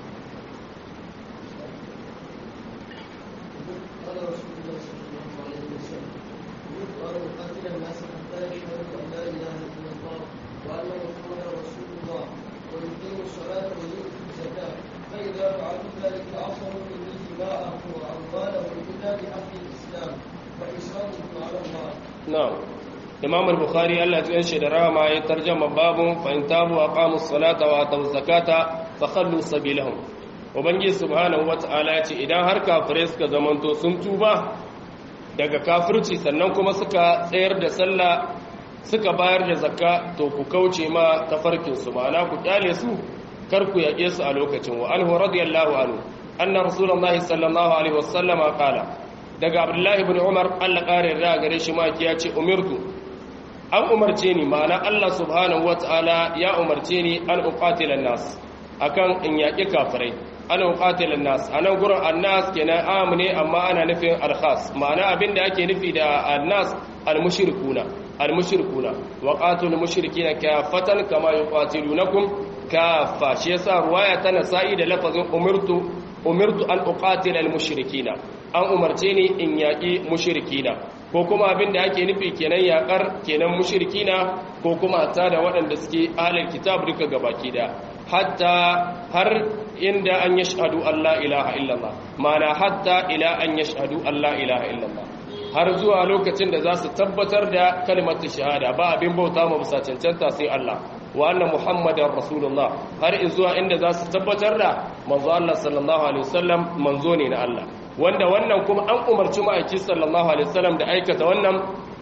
[SPEAKER 1] نعم امام البخاري الله يجزيه شي درama ya tarjama babun fa in tabu wa qamu as-salata wa atu az-zakata fa khallu sabilahum ubangi subhanahu wataala yace idan har kafirai suka zamanto sun tuba daga kafirci sannan kuma suka tsayar da sallah suka bayar da zakka to ku kauce ma tafarkin su ma'ana ku kyale su kar ku yake su a lokacin wa anhu radiyallahu anhu anna rasulullahi sallallahu alaihi wasallam qala daga abdullahi ibn umar Allah kare da gare shi ma ya ce umirtu an umarce ni ma'ana Allah subhanahu wataala ya umarce ni an uqatila nas akan in yaki kafirai an uqatila nas anan gurin annas kenan amne amma ana nufin al-khas ma'ana abinda ake nufi da annas al-mushrikuna wa qatilul mushrikina kafatan kama yuqatilunakum kafa shi yasa ruwaya tana sa'i da lafazin umirtu an uqatila al-mushrikina an umarce ni in yaƙi mushrikina ko kuma abin da ake nufi kenan yaƙar kenan mushrikina ko kuma ta da waɗanda suke ahlul kitab duka gabaki da hatta har inda an yashhadu Allah ilaha illallah mana hatta ila an yashhadu Allah ilaha illallah har zuwa lokacin da za su tabbatar da kalmar shahada ba abin bauta ma bisa cancanta sai Allah wa anna muhammadar rasulullah har zuwa inda za su tabbatar da manzo Allah sallallahu alaihi wasallam manzo ne na Allah wanda wannan kuma an umarci ma'aiki sallallahu alaihi wasallam da aikata wannan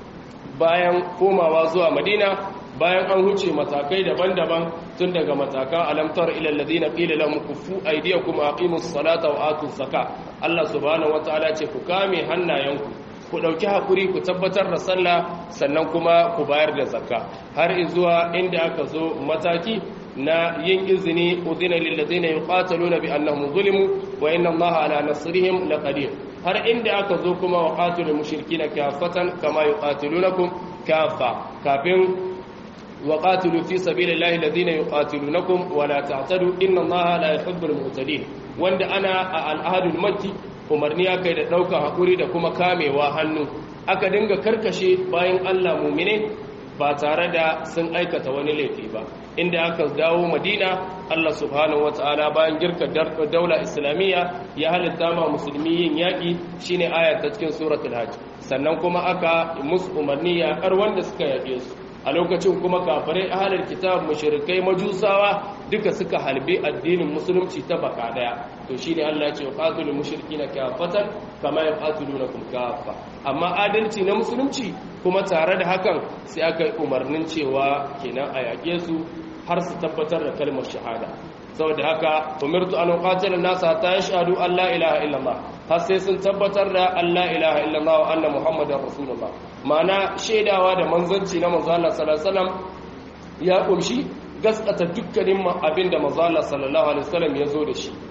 [SPEAKER 1] bayan komawa zuwa Madina bayan an huce matakai daban-daban tun daga matakan alamtar ila alladhina qila lahum kuffu aydiyakum aqimus salata wa atuz zakat Allah subhanahu wataala ce ku kame hannayenku ku ɗauki hakuri ku tabbatar da sallah sannan kuma ku bayar da zakka har zuwa inda aka zo mataki na yin izini udina lil ladina yuqataluna bi annahum zulimu wa inna allaha ala nasrihim laqadir har inda aka zo kuma waqatilul mushrikina kafatan kama yuqatilunakum kafa kafin waqatilu fi sabilillahi alladhina yuqatilunakum wa la ta'tadu inna allaha la yuhibbul mu'tadin wanda ana a al-ahadul makki umarni aka yi da ɗaukar haƙuri da kuma kamewa hannu aka dinga karkashe bayan Allah mumine ba tare da sun aikata wani laifi ba inda aka dawo Madina Allah subhanahu wata'ala bayan girka daula islamiyya ya halitta ma musulmi yin yaƙi shine aya ta cikin suratul hajj sannan kuma aka musu umarni ya kar wanda suka yaƙe su a lokacin kuma kafirai ahlul kitab mushrikai majusawa duka suka halbe addinin musulunci ta baka daya to shine Allah ya ce qatilul mushrikina kafatan kama yaqatilunakum kafa amma adalci na musulunci kuma tare da hakan sai aka yi umarnin cewa kenan a yaƙe su har su tabbatar da kalmar shahada saboda haka umirtu an uqatila an-nas hatta yashhadu an la ilaha illallah har sai sun tabbatar da Allah ilaha illallah wa anna muhammadar rasulullah ma'ana shaidawa da manzanci na manzo Allah sallallahu alaihi wasallam ya kumshi gaskata dukkanin abin da manzo Allah sallallahu alaihi wasallam ya zo da shi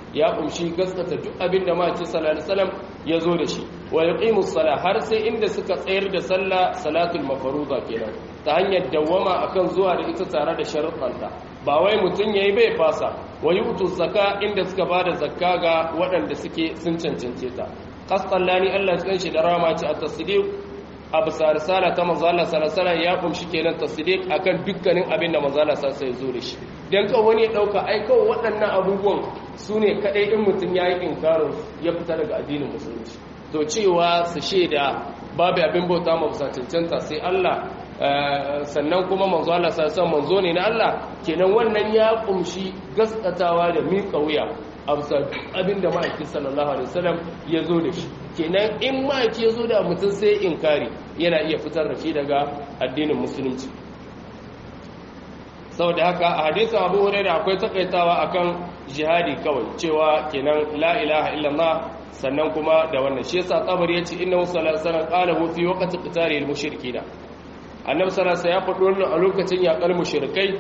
[SPEAKER 1] ya kumshi gaskata duk abin da maki sallallahu alaihi wasallam ya zo da shi wa yuqimus sala har sai inda suka tsayar da sallah salatul mafruza kenan ta hanyar dawwama akan zuwa da ita tare da sharuɗanta ba wai mutun yayi bai fasa wa yutu zakka inda suka bada zakka ga waɗanda suke sun cancance ta qasallani Allah ya kanshi da rama ci at-tasdiq abu risala ta manzo Allah sallallahu alaihi wasallam ya kumshi kenan tasdiq akan dukkanin abin da manzo Allah sallallahu alaihi wasallam ya zo da shi dan kawai wani ya dauka ai kawai waɗannan abubuwan sune kadai in mutun yayi inkarin ya fita daga addinin musulunci to cewa su sheda babu abin bauta ma bisa cancanta sai Allah sannan kuma manzo Allah sallallahu alaihi wasallam manzo ne na Allah kenan wannan ya kumshi gaskatawa da miƙa wuya amsa abinda ma'aiki sallallahu alaihi wasallam ya zo da shi kenan in ma'aiki ya zo da mutum sai inkari yana iya fitar da shi daga addinin musulunci saboda haka a hadisin Abu Hurairah akwai takaitawa akan jihadi kawai cewa kenan la ilaha illallah sannan kuma da wannan shi yasa Tabari yace innahu sallallahu alaihi wasallam qala hu fi waqti qitali al-mushrikeen annabi sallallahu alaihi wasallam ya faɗo wannan a lokacin yaƙar mushrikai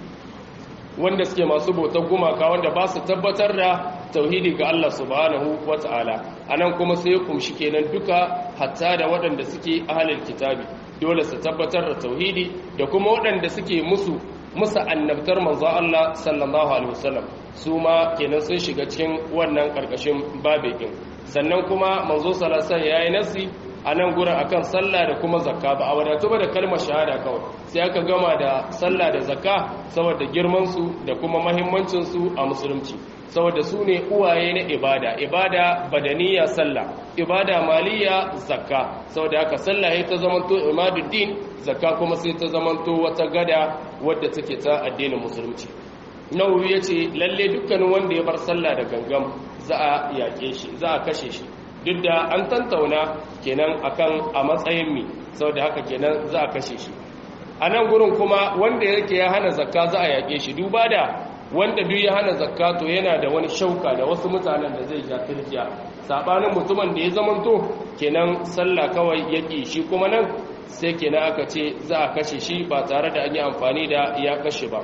[SPEAKER 1] wanda suke masu bautar gumaka wanda ba su tabbatar da tauhidi ga Allah subhanahu wata'ala anan kuma sai kumshi kenan duka hatta da waɗanda suke ahlul kitabi dole su tabbatar da tauhidi da kuma waɗanda suke musu annabtar manzo Allah sallallahu alaihi wasallam su ma kenan sun shiga cikin wannan karkashin babekin sannan kuma manzo sallallahu alaihi wasallam yayi nasi a nan gurin akan sallah da kuma zakka ba a wadatu ba da kalmar shahada kawai sai aka gama da sallah da zakka saboda girmansu da kuma mahimmancinsu a musulunci saboda su ne uwaye na ibada badaniya sallah ibada maliya zakka saboda haka sallah ya ta zamanto imaduddin zakka kuma sai ta zamanto wata gada wadda take ta addinin musulunci nawawi yace lalle dukkanin wanda ya bar sallah da gangam za a yake shi za a kashe shi duk da an tantauna kenan akan a matsayin mi saboda haka kenan za a kashe shi a nan gurin kuma wanda yake ya hana zakka za a yake shi duba da wanda duk ya hana zakka to yana da wani shauka da wasu mutanen da zai ja turkiya sabanin mutumin da ya zamanto kenan sallah kawai yake shi kuma nan sai kenan aka ce za a kashe shi ba tare da an yi amfani da ya kashe ba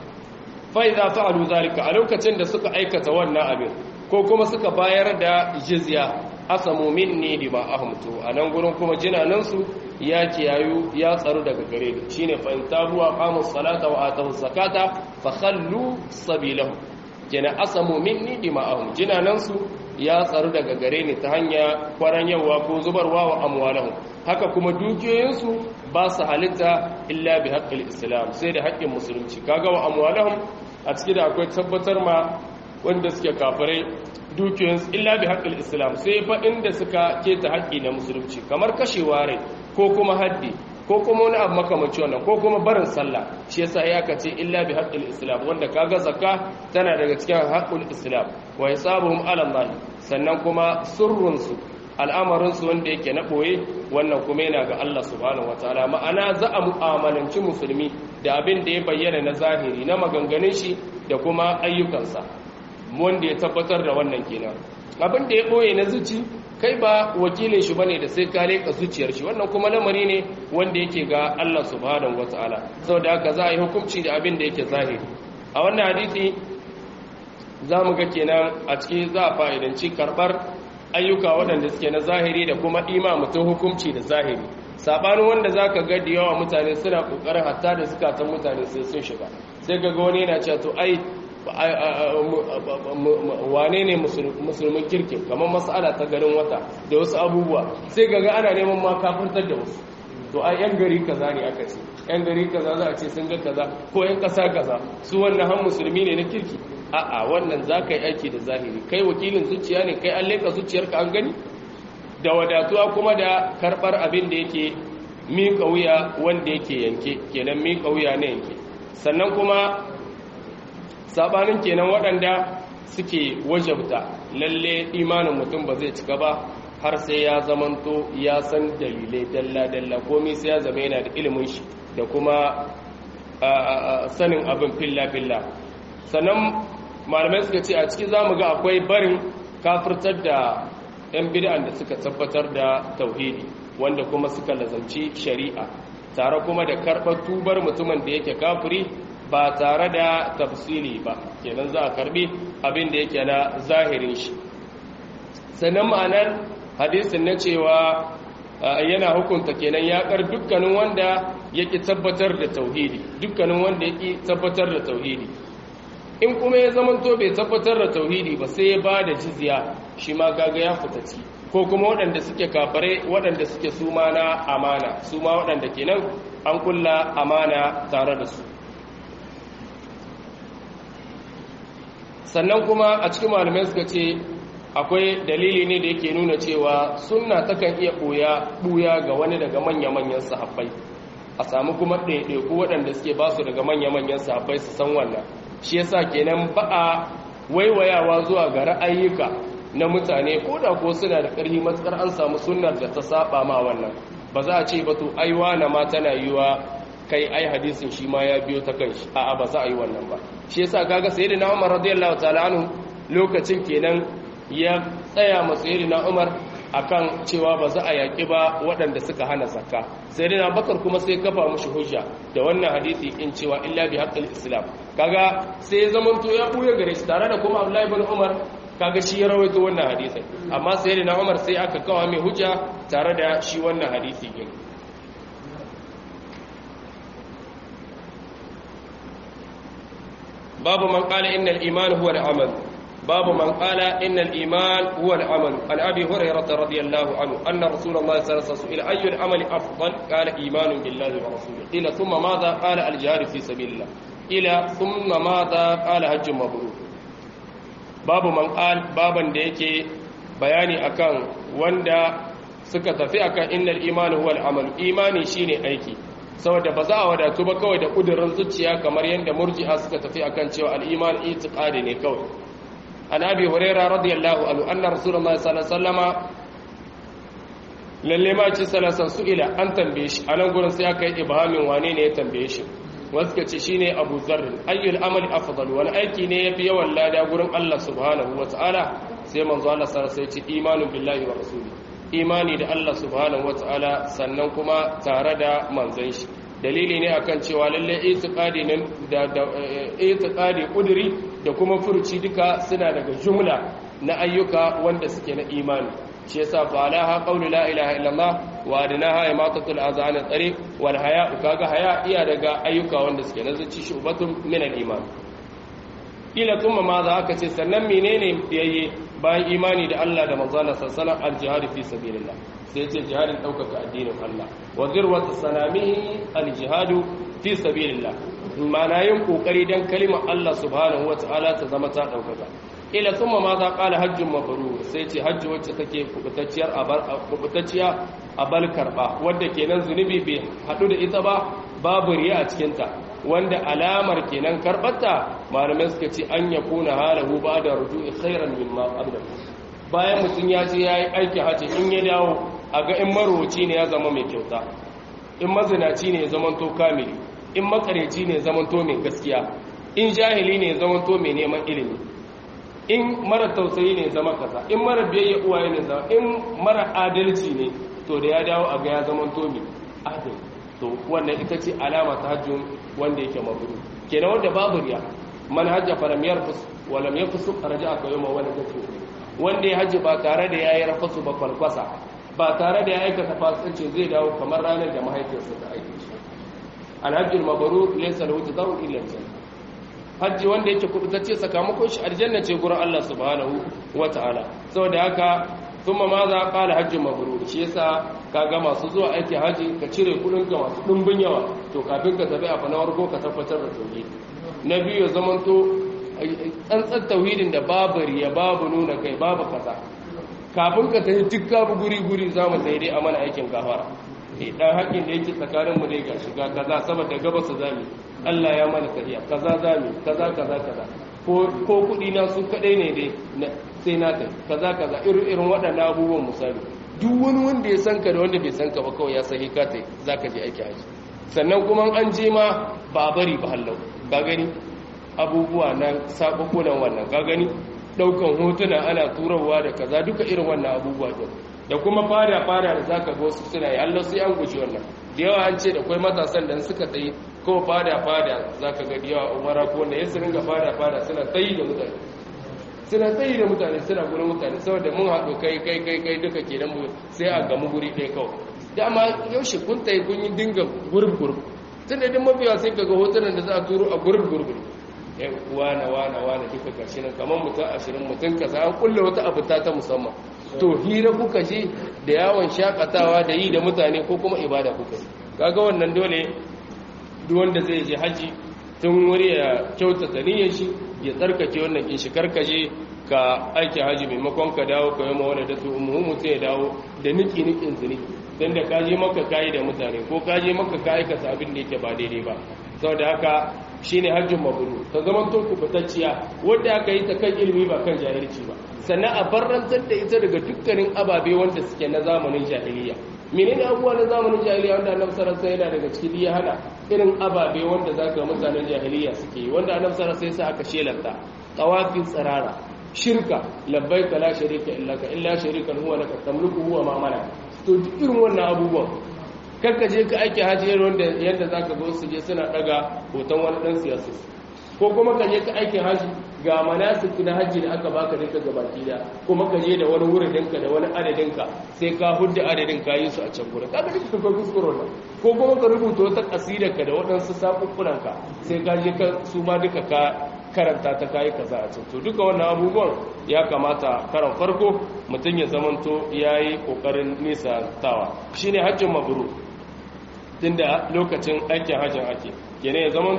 [SPEAKER 1] fa idza fa'alu zalika a lokacin da suka aikata wannan abin ko kuma suka bayar da jizya asamu minni dima'ahum to anan gurin kuma jinanansu ya kiyayu ya tsaro daga gare ni shine fa in tabu wa qamus salata wa atu zakata fa khallu sabilahum kenan asamu minni dima'ahum jinanansu ya tsaro daga gare ni ta hanya kwaranyawa ko zubarwa wa amwalahum haka kuma dukiyoyinsu ba su halitta illa bi haqqil islam sai da haƙƙin musulunci kaga wa amwalahum a cikin da akwai tabbatar ma wanda suke kafirai dukiyoyinsu illa bi haqqil islam sai fa inda suka keta haƙƙi na musulunci kamar kashewa rai ko kuma haddi ko kuma wani abu makamanci wannan ko kuma barin sallah shi yasa ya kace illa bi haqqil islam wanda kaga zakka tana daga cikin haqqul islam wa hisabuhum ala Allah sannan kuma sirrunsu al'amarinsu wanda yake na ɓoye wannan kuma yana ga Allah subhanahu wataala ma'ana za a mu'amalanci musulmi da abin da ya bayyana na zahiri na maganganun shi da kuma ayyukansa wanda ya tabbatar da wannan kenan abin da ya ɓoye na zuci kai ba wakilin shi bane da sai ka leka zuciyar shi wannan kuma lamari ne wanda yake ga Allah subhanahu wataala saboda haka za a yi hukunci da abin da yake zahiri a wannan hadisi za mu ga kenan a cikin za a fa'idanci karɓar ayyuka waɗanda suke na zahiri da kuma ima mutum hukunci da zahiri saɓanin wanda za ka ga da yawa mutane suna ƙoƙarin hatta da zukatan mutane sai sun shiga sai ga wani yana cewa to ai wane ne musulmin kirkin kamar mas'ala ta garin wata da wasu abubuwa sai ga ana neman ma kafirtar da wasu to ai yan gari kaza ne aka ce yan gari kaza za a ce sun ga kaza ko yan ƙasa kaza su wannan han musulmi ne na kirki a'a wannan za ka yi aiki da zahiri kai wakilin zuciya ne kai an leƙa zuciyarka an gani da wadatuwa kuma da karɓar abin da yake miƙa wuya wanda yake yanke kenan miƙa wuya na yanke sannan kuma sabanin kenan waɗanda suke wajabta lalle imanin mutum ba zai cika ba har sai ya zamanto ya san dalilai dalla-dalla komai sai ya zama yana da ilimin shi da kuma sanin abin filla-filla sannan malamai suka ce a ciki za mu ga akwai barin kafirtar da 'yan bid'an da suka tabbatar da tauhidi wanda kuma suka lazanci shari'a tare kuma da karɓar tubar mutumin da yake kafiri ba tare da tafsili ba kenan za a karbi abin da yake na zahirin shi. sannan ma'anar hadisin na cewa yana hukunta kenan yaƙar dukkanin wanda yake tabbatar da tauhidi, dukkanin wanda yake tabbatar da tauhidi. In kuma ya zamanto bai tabbatar da tauhidi ba sai ya ba da jizya, shi ma kaga ya fitaci, ko kuma waɗanda suke kafare waɗanda suke suma na amana, suma waɗanda kenan an kulla amana tare da su. sannan kuma a cikin malamai suka ce akwai dalili ne da yake nuna cewa sunna takan iya ɓuya ga wani daga manya-manyan sahabbai, a samu kuma ɗaiɗaiku waɗanda suke ba su daga manya-manyan sahabbai su san wannan. Shi yasa kenan ba a waiwayawa zuwa ga ra'ayyuka na mutane ko da ko suna da ƙarfi matsar an samu sunnar da ta saba ma wannan, ba za a ce ba to aiwa na ma tana yiwa kai ai hadisin shi ma ya biyo ta kanshi, a'a ba za a yi wannan ba. Shi yasa kaga sayyidina Umar radiyallahu ta'ala anhu lokacin kenan ya tsaya ma sayyidina Umar akan cewa ba za a yaƙi ba waɗanda suka hana zakka. Sayyidina Bakar kuma sai kafa mushi hujja da wannan hadisi in cewa illa bi haqqil islam, kaga sai ya zamanto ya buya gare shi tare da kuma Abdullahi ibn Umar, kaga shi ya rawaito wannan hadisi, amma sayyidina Umar sai aka kawo mai hujja tare da shi wannan hadisi din. babu man qala innal iman huwa al-amal باب من قال إن الإيمان هو العمل. عن أبي هريرة رضي الله عنه أن رسول الله صلى الله عليه وسلم سئل أي العمل أفضل؟ قال إيمان بالله ورسوله. قيل ثم ماذا؟ قال الجهاد في سبيل الله. قيل ثم ماذا؟ قال حج مبرور. باب من قال بابا ديكي بياني أكان وندا suka tafi akan innal iman huwa al-amal, imani shine aiki, saboda ba za a wadatu ba kawai da kudirin zuciya kamar yadda murji'a suka tafi akan cewa al-iman itiqadi ne kawai. An Abi Hurairah radiyallahu anhu anna Rasulullahi sallallahu alaihi wasallama lalle ma ci salasan su'ila an tambaye shi, anan gurin sai aka yi ibhamin wane ne ya tambaye shi, wasu ka ce shine Abu Dharr. Ayyul amali afdal, wani aiki ne yafi yawan lada gurin Allah subhanahu wataala? Sai manzo Allah sallallahu alaihi wasallam ya ce imanu billahi wa rasulihi, imani da Allah subhanahu wataala sannan kuma tare da manzon shi. Dalili ne akan cewa lalle itiqadi ne da itiqadi kuduri da kuma furuci duka suna daga jumla na ayyuka wanda suke na imani. Shi yasa fa alaha qawlu la ilaha illallah wa adnaha imatatul azan tariq wal haya, kaga haya iya daga ayyuka wanda suke na zuci, shubatun min al iman. Ila kuma ma za ka ce sannan menene yayi bayan imani da Allah da manzon Allah sallallahu alaihi wasallam? Al jihad fi sabilillah, sai ce jihadin ɗaukaka addinin Allah. Wa zirwatu sanamihi al-jihadu fi sabilillah, ma'ana yin kokari dan kalimar Allah subhanahu wata'ala ta zama ta ɗaukaka. Ila thumma ma za qala hajjun mabrur, sai ce hajji wacce take kubutacciya a bal karba, wanda kenan zunubi bai hadu da ita ba, babu riya a cikin ta, wanda alamar kenan karbarta malamai suka ce an yakuna halahu ba'da ruju'i khairan mimma qabla. Bayan mutum ya ce ya yi aiki hajji, in ya dawo a ga in marowaci ne ya zama mai kyauta, in mazinaci ne ya zamanto kamili, in makareci ne ya zamanto mai gaskiya, in jahili ne ya zamanto mai neman ilimi, in mara tausayi ne ya zama kaza, in mara biyayya uwaye ne zama, in mara adalci ne to da ya dawo a ga ya zamanto mai adal. To wannan ita ce alama ta hajjin wanda yake mabrur, kenan wanda babu riya. Man hajja falam yarfus wa lam yafsuq raja'a ka yawma waladatu, wanda ya hajji ba tare da ya yi rafasu ba kwalkwasa, ba tare da ya aikata fasikanci, zai dawo kamar ranar da mahaifiyarsa ta aiki shi. Alhajjul mabrur laysa lahu jazaa'un illa al-janna, hajji wanda yake kubutacce sakamakon shi aljanna ce gurin Allah subhanahu wataala. Saboda haka thumma ma za qala hajjul mabrur, shi yasa kaga masu zuwa aiki haji ka cire kudin ka masu dimbin yawa, to kafin ka tafi a fanawar ko ka tabbatar da tauhid. Na biyu ya zamanto tsantsar tauhidin da babu riya, babu nuna kai, babu kaza. Kafin ka tafi duk kabu guri za mu sai dai a mana aikin gafara. Dan haƙin da yake tsakanin mu dai ga shiga kaza saboda gabas zami, Allah ya mana tafiya kaza zami, kaza ko kudi na su kadai ne dai sai na tafi kaza irin waɗannan abubuwan misali. Duk wani wanda ya san ka da wanda bai san ka ba kawai ya sahi ka tai zaka je aiki haji. Sannan kuma an je ma ba bari ba hallau, ka gani abubuwa na sababunan wannan, ka gani daukan hotuna ana turawa da kaza, duka irin wannan abubuwa din da kuma fara da zaka ga wasu suna yi Allah sai an guji wannan da yawa an ce da akwai matasan da suka tsaye ko fada zaka ga da yawa umara ko wanda ya su ringa fada suna tsayi da mutane suna gurin mutane saboda mun haɗu kai duka kenan mu sai a gamu guri ɗaya kawai dama yaushe kun tsaye kun yi dinga gurub tun da din mafiya sai kaga hotunan da za a turo a gurub wane duka gashi nan kamar mutum 20 mutum kaza an kulle wata abu ta musamman to hira kuka je da yawon shakatawa da yi da mutane ko kuma ibada kuka yi kaga wannan dole duk wanda zai je haji tun wuri ya kyautata niyyar shi ya tsarkake wannan kin shi karkaje ka aiki haji maimakon ka dawo ka yi mawana da muhimmu sai ya dawo da nikin zini don da ka je maka kayi da mutane ko ka je maka ka aikata abin da yake ba daidai ba saboda haka shine hajjin mabrur ta zaman to kubutacciya wanda aka yi ta kan ilimi ba kan jahilci ba sannan a barrantar da ita daga dukkanin ababe wanda suke na zamanin jahiliya menene abubuwa na zamanin jahiliya wanda annabi sallallahu alaihi wasallam yana daga cikin ya hana irin ababe wanda zaka mutanen jahiliya suke yi wanda annabi sallallahu alaihi wasallam aka shelanta tawafin tsirara shirka labbaika la sharika illa sharikan huwa laka tamliku huwa ma malaka to irin wannan abubuwan karka je ka aiki hajjiyar wanda yadda za ka su je suna daga hoton wani ɗan siyasa ko kuma ka je ka aikin hajji ga manasik na hajji da aka baka dinka gabaki da kuma ka je da wani wuridinka da wani adadinka sai ka hudda adadin ka yi su a can gurin kaga duk ka kuskure wannan ko kuma ka rubuta wata kasidarka da waɗansu sakukkunanka sai ka je ka su ma duka ka karanta ta kayi kaza a can to duka wannan abubuwan ya kamata karan farko mutum ya zamanto yayi kokarin nisantawa shine hajjin mabrur tunda lokacin aikin hajjin ake kene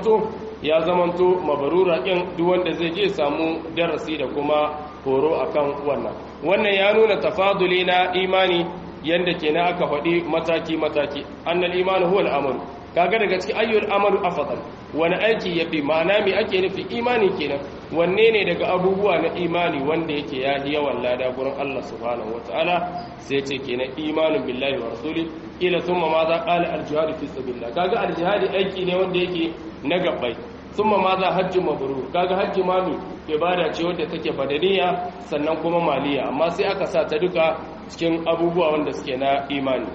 [SPEAKER 1] ya zamanto mabrura din duk wanda zai je samu darasi da kuma horo akan wannan ya nuna tafaduli na imani yanda kenan aka faɗi mataki annal imanu huwa al-amal kaga daga cikin ayyul amalu afdal wani aiki yafi ma'ana me ake nufi imani kenan wanne ne daga abubuwa na imani wanda yake yahi yawan lada gurin Allah subhanahu wataala sai ce kenan imanin billahi wa rasuli ila thumma ma za qala al-jihad fi sabilillah kaga al-jihad aiki ne wanda yake na gabbai thumma ma za hajju mabrur kaga hajji mami ibada ce wanda take badaniya sannan kuma maliya amma sai aka sa ta duka cikin abubuwa wanda suke na imani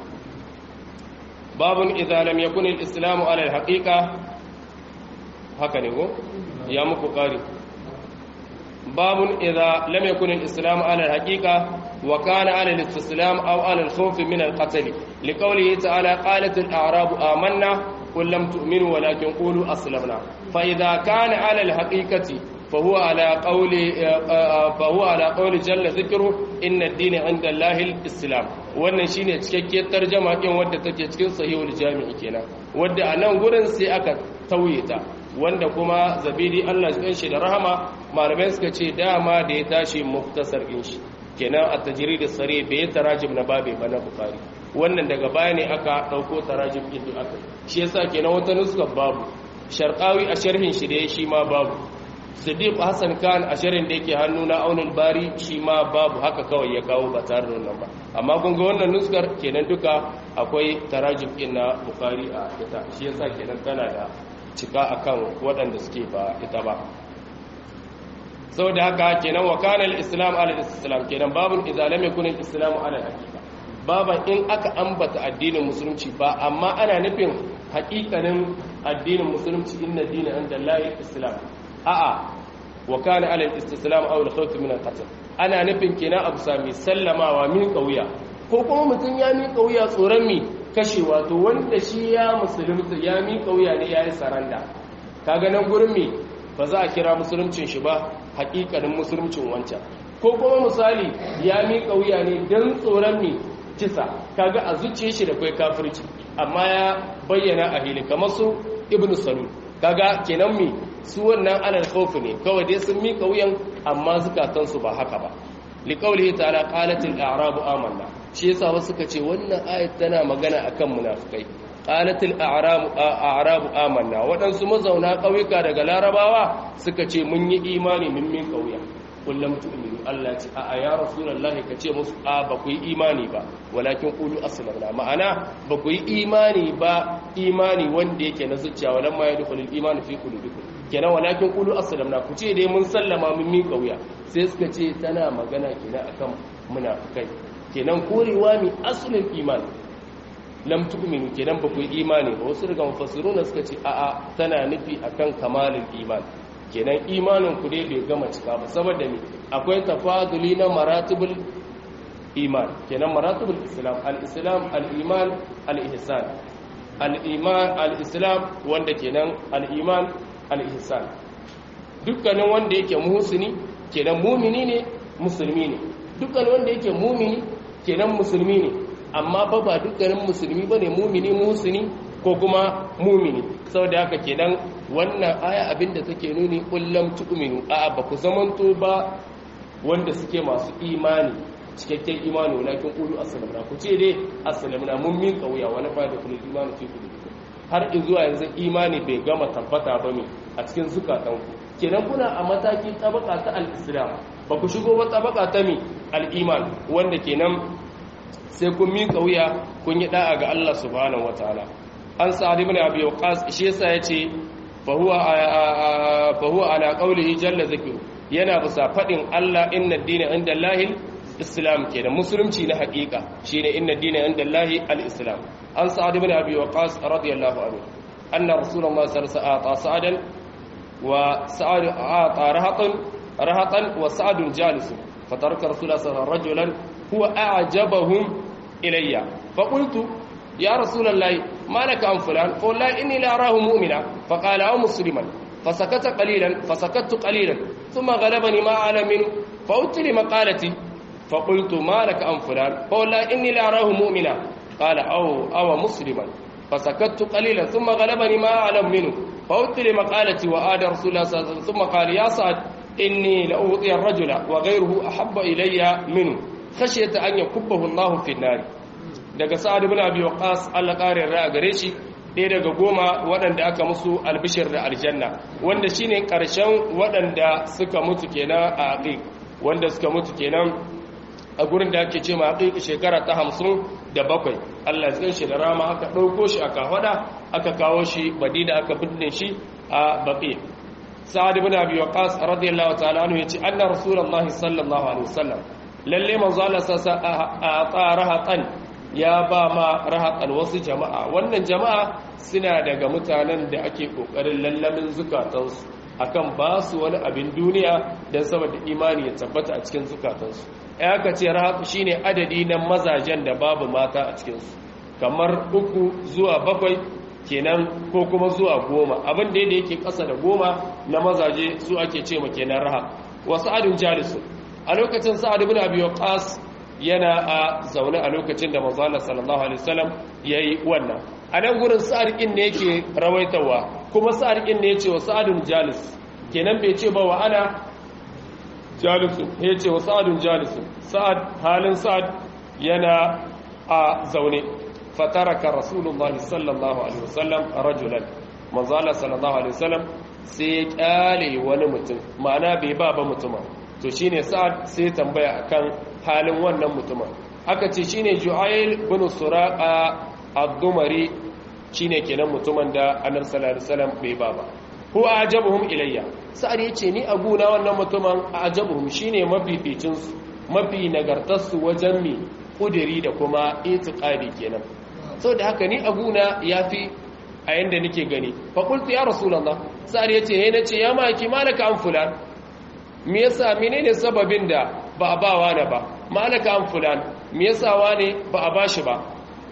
[SPEAKER 1] babun idza lam yakun al-islamu ala al-haqiqa haka ne go ya muku kari babun idza lam yakun al-islamu ala al-haqiqa wa kana ala al-istislam aw ala al-khawf min al-qatl liqawlihi ta'ala qalat al-a'rab amanna qul lam tu'minu walakin qulu aslamna fa idza kana ala al-haqiqati فهو على قول جل ذكره إن الدين عند الله الإسلام wannan shine cikakkiyar tarjuma din wadda take cikin sahihul jami'i kenan wadda anan gurin sai aka tauye ta wanda kuma zabidi Allah ya shi da rahama malamai suka ce dama da ya tashi muftasar din shi kenan at-tajrid as-sari bai tarajim na babe ba na bukhari wannan daga baya ne aka dauko tarajim din aka shi yasa kenan wata nuska babu sharqawi a sharhin shi da shi ma babu Siddiq Hassan Khan a shirin da yake hannu na Aunul Bari shi ma babu haka kawai ya kawo ba tare da wannan ba amma kun ga wannan nuskar kenan duka akwai tarajim din na Bukhari a ita shi yasa kenan tana da cika akan waɗanda suke ba ita ba saboda haka kenan wa kana al-islam ala al-islam kenan babun idza lam yakun al-islam ala al-haqiqa baba in aka ambata addinin musulunci ba amma ana nufin haƙiƙanin addinin musulunci inna dina inda Allah al-islam a'a wa kana ala al-istislam aw al-khawf min al-qatl ana nufin kenan abu sami sallamawa min kauya ko kuma mutun ya mi kauya tsoron mi kashewa to wanda shi ya musulunta ya mi kauya ne yayi saranda kaga nan gurin mi ba za a kira musuluncin shi ba hakikanin musuluncin wancan ko kuma misali ya mi kauya ne dan tsoron mi kisa kaga a zuciyar shi da kai kafirci amma ya bayyana a hili kamar su ibnu salul kaga kenan mi su wannan alal khawf ne kawai dai sun mika wuyan amma zukatansu ba haka ba liqaulihi ta'ala qalatil a'rabu amanna shi yasa wasu suka ce wannan ayat tana magana akan munafikai qalatil a'rabu amanna wadansu mazauna kauyuka daga larabawa suka ce mun yi imani mun mika wuya kullum tu'minu Allah ce a ya rasulullahi kace musu a ba ku yi imani ba walakin qulu aslamna ma'ana ba ku yi imani ba imani wanda yake na zuciya walan ma yadkhulul imanu fi qulubikum kenan walakin qulu aslamna ku ce dai mun sallama mun mi kauya sai suka ce tana magana kenan akan munafikai kenan korewa mi aslul iman lam tu'minu kenan ba ku imani ba. Wasu daga mufassiruna suka ce a'a tana nufi akan kamalul iman, kenan imanin ku dai bai gama cika ba, saboda me akwai tafaduli na maratibul iman, kenan maratibul islam, al-islam, al-iman, al-ihsan, al-iman, al-islam wanda kenan al-iman, al-ihsan. Dukkanin wanda yake muhsini kenan mumini ne, musulmi ne. Dukkanin wanda yake mumini kenan musulmi ne, amma ba dukkanin musulmi bane mumini muhsini ko kuma mumini. Saboda haka kenan wannan aya abinda take nuni kullam tu'minu, a ba ku zamanto ba wanda suke masu imani cikakken imani, walakin qulu aslamna, ku ce dai aslamna mun min kauya wani fa da kullu imani fi qulubikum, har zuwa yanzu imani bai gama tabbata ba ne a cikin zukatanku. Kenan kuna a mataki tabaka ta al-islam, ba ku shigo ba tabaka ta mi al-iman, wanda kenan sai kun mi kauya kun yi da'a ga Allah subhanahu wataala. An sa'ad ibn abi waqas shi yasa yace fa huwa ala qawlihi jalla zikru, yana bisa fadin Allah inna ad-dina inda Allahi islam, kenan musulunci na hakika shine inna ad-dina inda Allahi al-islam. An sa'ad ibn abi waqas radiyallahu anhu anna rasulullah sallallahu alaihi wasallam sa'adan wa sa'ad ata rahatan wa sa'adun jalis fataraka rasulullah sallallahu alaihi wasallam rajulan huwa a'jabahum ilayya faqultu ya rasulullah ما لك عن فلان فوالله إني لا أراه مؤمنا فقال أو مسلما فسكت قليلا ثم غلبني ما أعلم منه فقلت لمقالتي فقلت ما لك عن فلان فوالله إني لا أراه مؤمنا قال أو مسلما فسكت قليلا ثم غلبني ما أعلم منه فقلت لمقالتي وآد رسول الله صلى الله عليه وسلم ثم قال يا سعد إني لأوطي الرجل وغيره أحب إلي منه خشية أن يكبه الله في النار. Daga Sa'ad ibn Abi Waqqas Allah ƙarin ra'a gare shi, ɗaya daga 10 waɗanda aka musu albishir da aljanna, wanda shine ƙarshen waɗanda suka mutu kenan a Aqiq, wanda suka mutu kenan a gurin da ake ce ma Aqiq shekara ta 57. Allah ya shi da rama aka ɗauko shi aka hada aka kawo shi Madina aka binne shi a Baqi. Sa'ad ibn Abi Waqqas radiyallahu ta'ala anhu yace anna Rasulullahi sallallahu alaihi wasallam lalle manzo Allah a tsara ya ba ma rahaƙan wasu jama'a. Wannan jama'a suna daga mutanen da ake ƙoƙarin lallamin zukatansu akan ba su wani abin duniya don saboda imani ya tabbata a cikin zukatansu. Ya ka ce rahaƙu shi ne adadi na mazajen da babu mata a cikinsu, kamar 3 zuwa 7 kenan ko kuma zuwa 10. Abin da yake ƙasa da 10 na mazaje su ake ce ma kenan rahaƙ. Wa sa'adun jalisu a lokacin Sa'ad ibn Abi Waqqas yana a zaune a lokacin da manzo Allah sallallahu alaihi wasallam yayi wannan. A nan gurin Sa'ad din ne yake rawaitawa, kuma Sa'ad din ne yace wa Sa'adun jalis, kenan bai ce ba wa ana jalisu, yace wa Sa'adun jalisu. Sa'ad halin Sa'ad yana a zaune. Fataraka Rasulullah sallallahu alaihi wasallam rajulan, manzo Allah sallallahu alaihi wasallam sai ya kyale wani mutum, ma'ana bai ba mutumin. To shine Sa'ad sai tambaya akan halin wannan mutumin. Aka ce shine Ju'ayl bin Suraqa ad-Dumari, shine kenan mutumin da Annabi sallallahu alaihi wasallam bai baba. Huwa ajabuhum ilayya. Sa'ad yace ni abuna wannan mutumin ajabuhum shine mafificin su, mafi nagartar su wajen mi kudiri da kuma itiqadi kenan. Saboda haka ni abuna yafi a yanda nake gani. Fa qultu ya rasulullah, Sa'ad yace nace ya maki malaka an fulan, me yasa menene sababin da ba a ba wani ba, malaka an fulan, me yasa wani ba a bashi ba.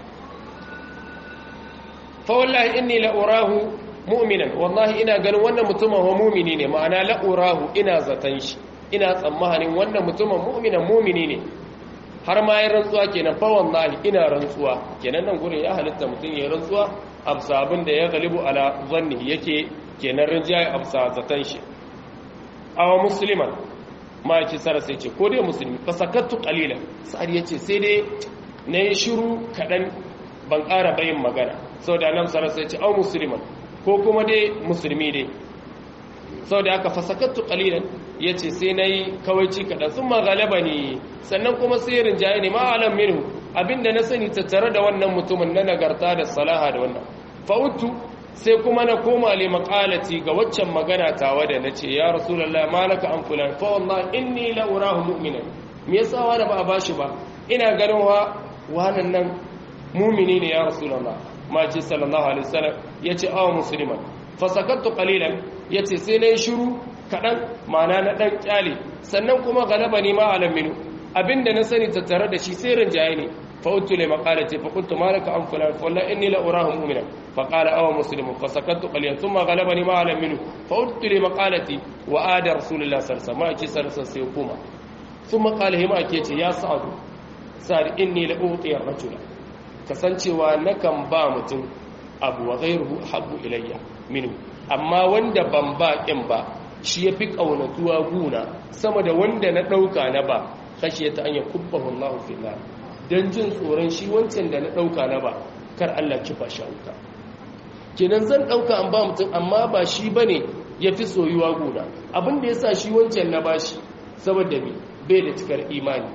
[SPEAKER 1] Fa wallahi inni la urahu mu'minan, wallahi ina ganin wannan mutumin wa mu'mini ne, ma'ana la urahu ina zatan shi, ina tsammanin wannan mutumin mu'mini ne. Har ma yin rantsuwa kenan, fa wallahi ina rantsuwa kenan. Nan gurin ya halitta mutum ya rantsuwa amsa abin da ya galibu ala zanni yake kenan rinjaye amsa zatan shi. Awa musliman ma yake sara sai ce ko dai musulmi, fa sakattu qalilan. Sa'ad yace sai dai nayi shiru kadan ban ƙara bayin magana, saboda nan sara sai ce aw musliman, ko kuma dai musulmi dai. Saboda haka fa sakattu qalilan yace sai nayi kawaici kadan, sun maghalabani, sannan kuma sai rinjaye ne ma alam minhu, abinda na sani tattare da wannan mutumin na nagarta da salaha da wannan. Fa'utu sai kuma na koma li maqalati ga waccan magana tawa da nace ya rasulullah malaka an fulan fa wallahi inni la urahu mu'minan, me yasa wani ba a bashi ba, ina ganin wannan nan mumini ne ya rasulullah ma ji sallallahu alaihi wasallam yace aw musliman fasakattu qalilan yace sai nayi shiru kadan mana na dan kyale sannan kuma galabani ma alaminu abinda na sani tattare da shi sai rinjaye ne fa utu li maqalati fa qultu malaka an fulan walla inni la urahu mu'mina fa qala aw muslimun fasakattu qalilan thumma galabani ma alaminu fa utu li maqalati wa ada rasulullah sallallahu alaihi wasallam sai kuma thumma qala hima ake ce ya sa'adu sa'ad inni la uti ar-rajula kasancewa nakan ba mutum abu wa ghayruhu habbu ilayya minhu amma wanda ban ba kin ba shi yafi kaunatuwa guna sama da wanda na dauka na ba kashe ta anya kubbahu Allahu fi nar dan jin tsoron shi wancan da na dauka na ba kar Allah kifa shi wuta kenan zan dauka an ba mutum amma ba shi bane yafi soyuwa guna abinda yasa shi wancan na bashi saboda bai da cikar imani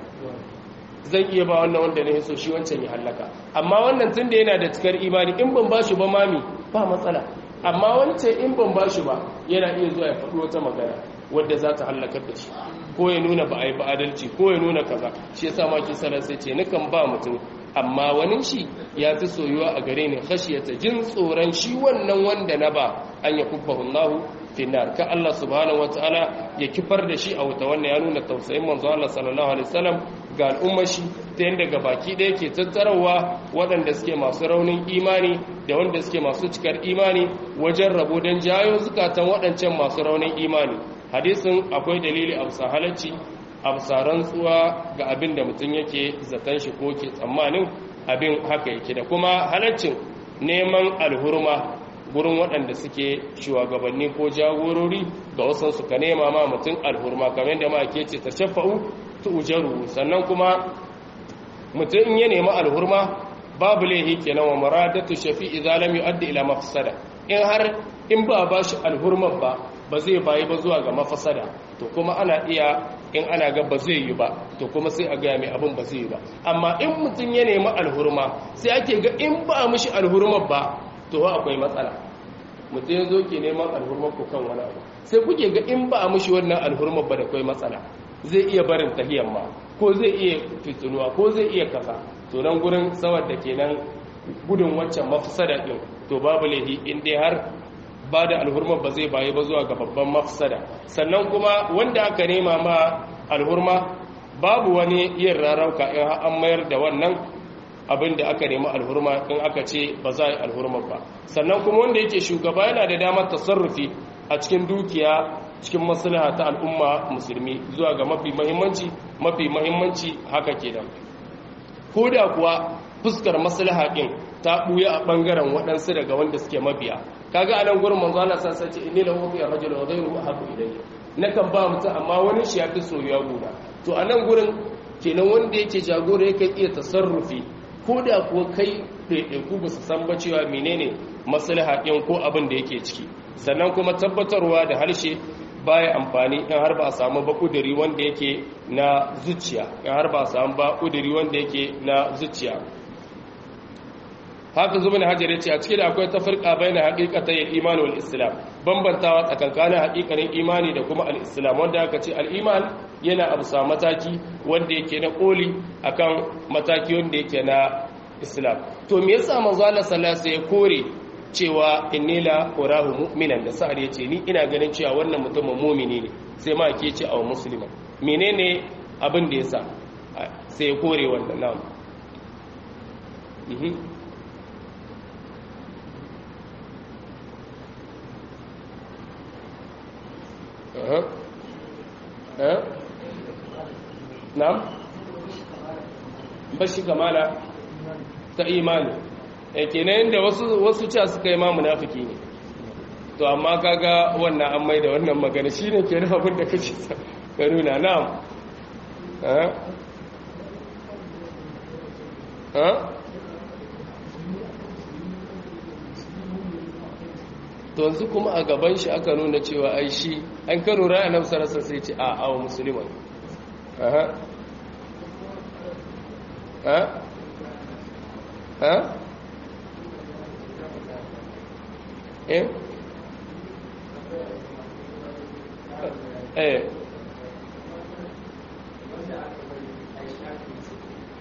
[SPEAKER 1] zan iya ba wannan wanda ne so shi wancan ya halaka amma wannan tunda yana da cikar imani in ban bashi ba mami ba matsala amma wancan in ban bashi ba yana iya zuwa ya faɗi wata magana wadda za ta halakar da shi ko ya nuna ba a yi ba adalci ko ya nuna kaza shi yasa ma ki sanar sai ce nakan ba mutum amma wani shi ya fi soyuwa a gare ni khashiyata jin tsoron shi wannan wanda na ba an ya kubbahu Allahu finnar ka Allah subhanahu wataala ya kifar da shi a wuta wannan ya nuna tausayin manzo Allah sallallahu alaihi wasallam ga al'ummar shi ta yanda ga baki da yake tattarawa waɗanda suke masu raunin imani da wanda suke masu cikar imani wajen rabo don jayo zukatan waɗancan masu raunin imani hadisin akwai dalili a bisa halacci a bisa rantsuwa ga abin da mutum yake zaton shi ko ke tsammanin abin haka yake da kuma halaccin neman alhurma gurin waɗanda suke shugabanni ko jagorori ga wasan su ka nema ma mutum alhurma kamar da ma ke ce ta shafa'u ta ujaru sannan kuma mutum in ya nemi alhurma babu laihi kenan wa maradatu shafi'i zalami yu'addi ila mafsada in ba shi alhurmar ba zai bayi ba zuwa ga mafasada to kuma ana iya in ana ga ba zai yi ba to kuma sai a gaya mai abin ba zai yi ba amma in mutum ya nemi alhurma sai ake ga in ba mishi alhurmar ba to akwai matsala mutum ya zo ke neman alhurmar ku kan wani abu sai kuke ga in ba mishi wannan alhurmar ba da akwai matsala zai iya barin tahiyyar ma ko zai iya fitinuwa ko zai iya kasa to nan gurin sawar da kenan gudun waccan mafsada din to babu laifi in dai har ba da alhurma ba zai bayi ba zuwa ga babban mafsada sannan kuma wanda aka nema ma alhurma babu wani yin rarauka in an mayar da wannan abin da aka nema alhurma in aka ce ba za a yi alhurma ba sannan kuma wanda yake shugaba yana da damar tasarrufi a cikin dukiya cikin maslaha ta al'umma musulmi zuwa ga mafi mahimmanci haka kenan ko da kuwa fuskar maslaha din ta buya a bangaren waɗansu daga wanda suke mabiya kaga anan gurin manzo Allah sai ce inni lahu fi rajul wa ghayru ahabbu ilayya nakan ba mutum amma wani shi yafi soyuwa guda to anan gurin kenan wanda yake jagora yake iya tasarrufi ko da kuwa kai ku ba su san ba cewa menene maslaha din ko abin da yake ciki sannan kuma tabbatarwa da harshe baya amfani in har ba a samu ba kudiri wanda yake na zuciya in har ba a samu ba kudiri wanda yake na zuciya haka zubin hajar ya ce a cikin da akwai tafarka bai na haƙiƙatar yin imani wal islam bambantawa tsakankanin haƙiƙanin imani da kuma al'islam wanda aka ce al'iman yana abusa mataki wanda yake na ƙoli akan mataki wanda yake na islam to me yasa manzo Allah sallallahu alaihi ya kore cewa inni la urahu mu'minan da sa'ar yace ni ina ganin cewa wannan mutumin mu'mini ne sai ma ke ce aw muslima menene abin da yasa sai ya kore wannan na'am na'am bashi kamala ta imani kenan da wasu cewa suka yi ma munafiki ne to amma kaga wannan an mai da wannan magana shine kenan abin da kace ka nuna na'am to yanzu kuma a gaban shi aka nuna cewa ai shi an karo ra'ayi annabi sallallahu alaihi wasallam sai ce a awa musulman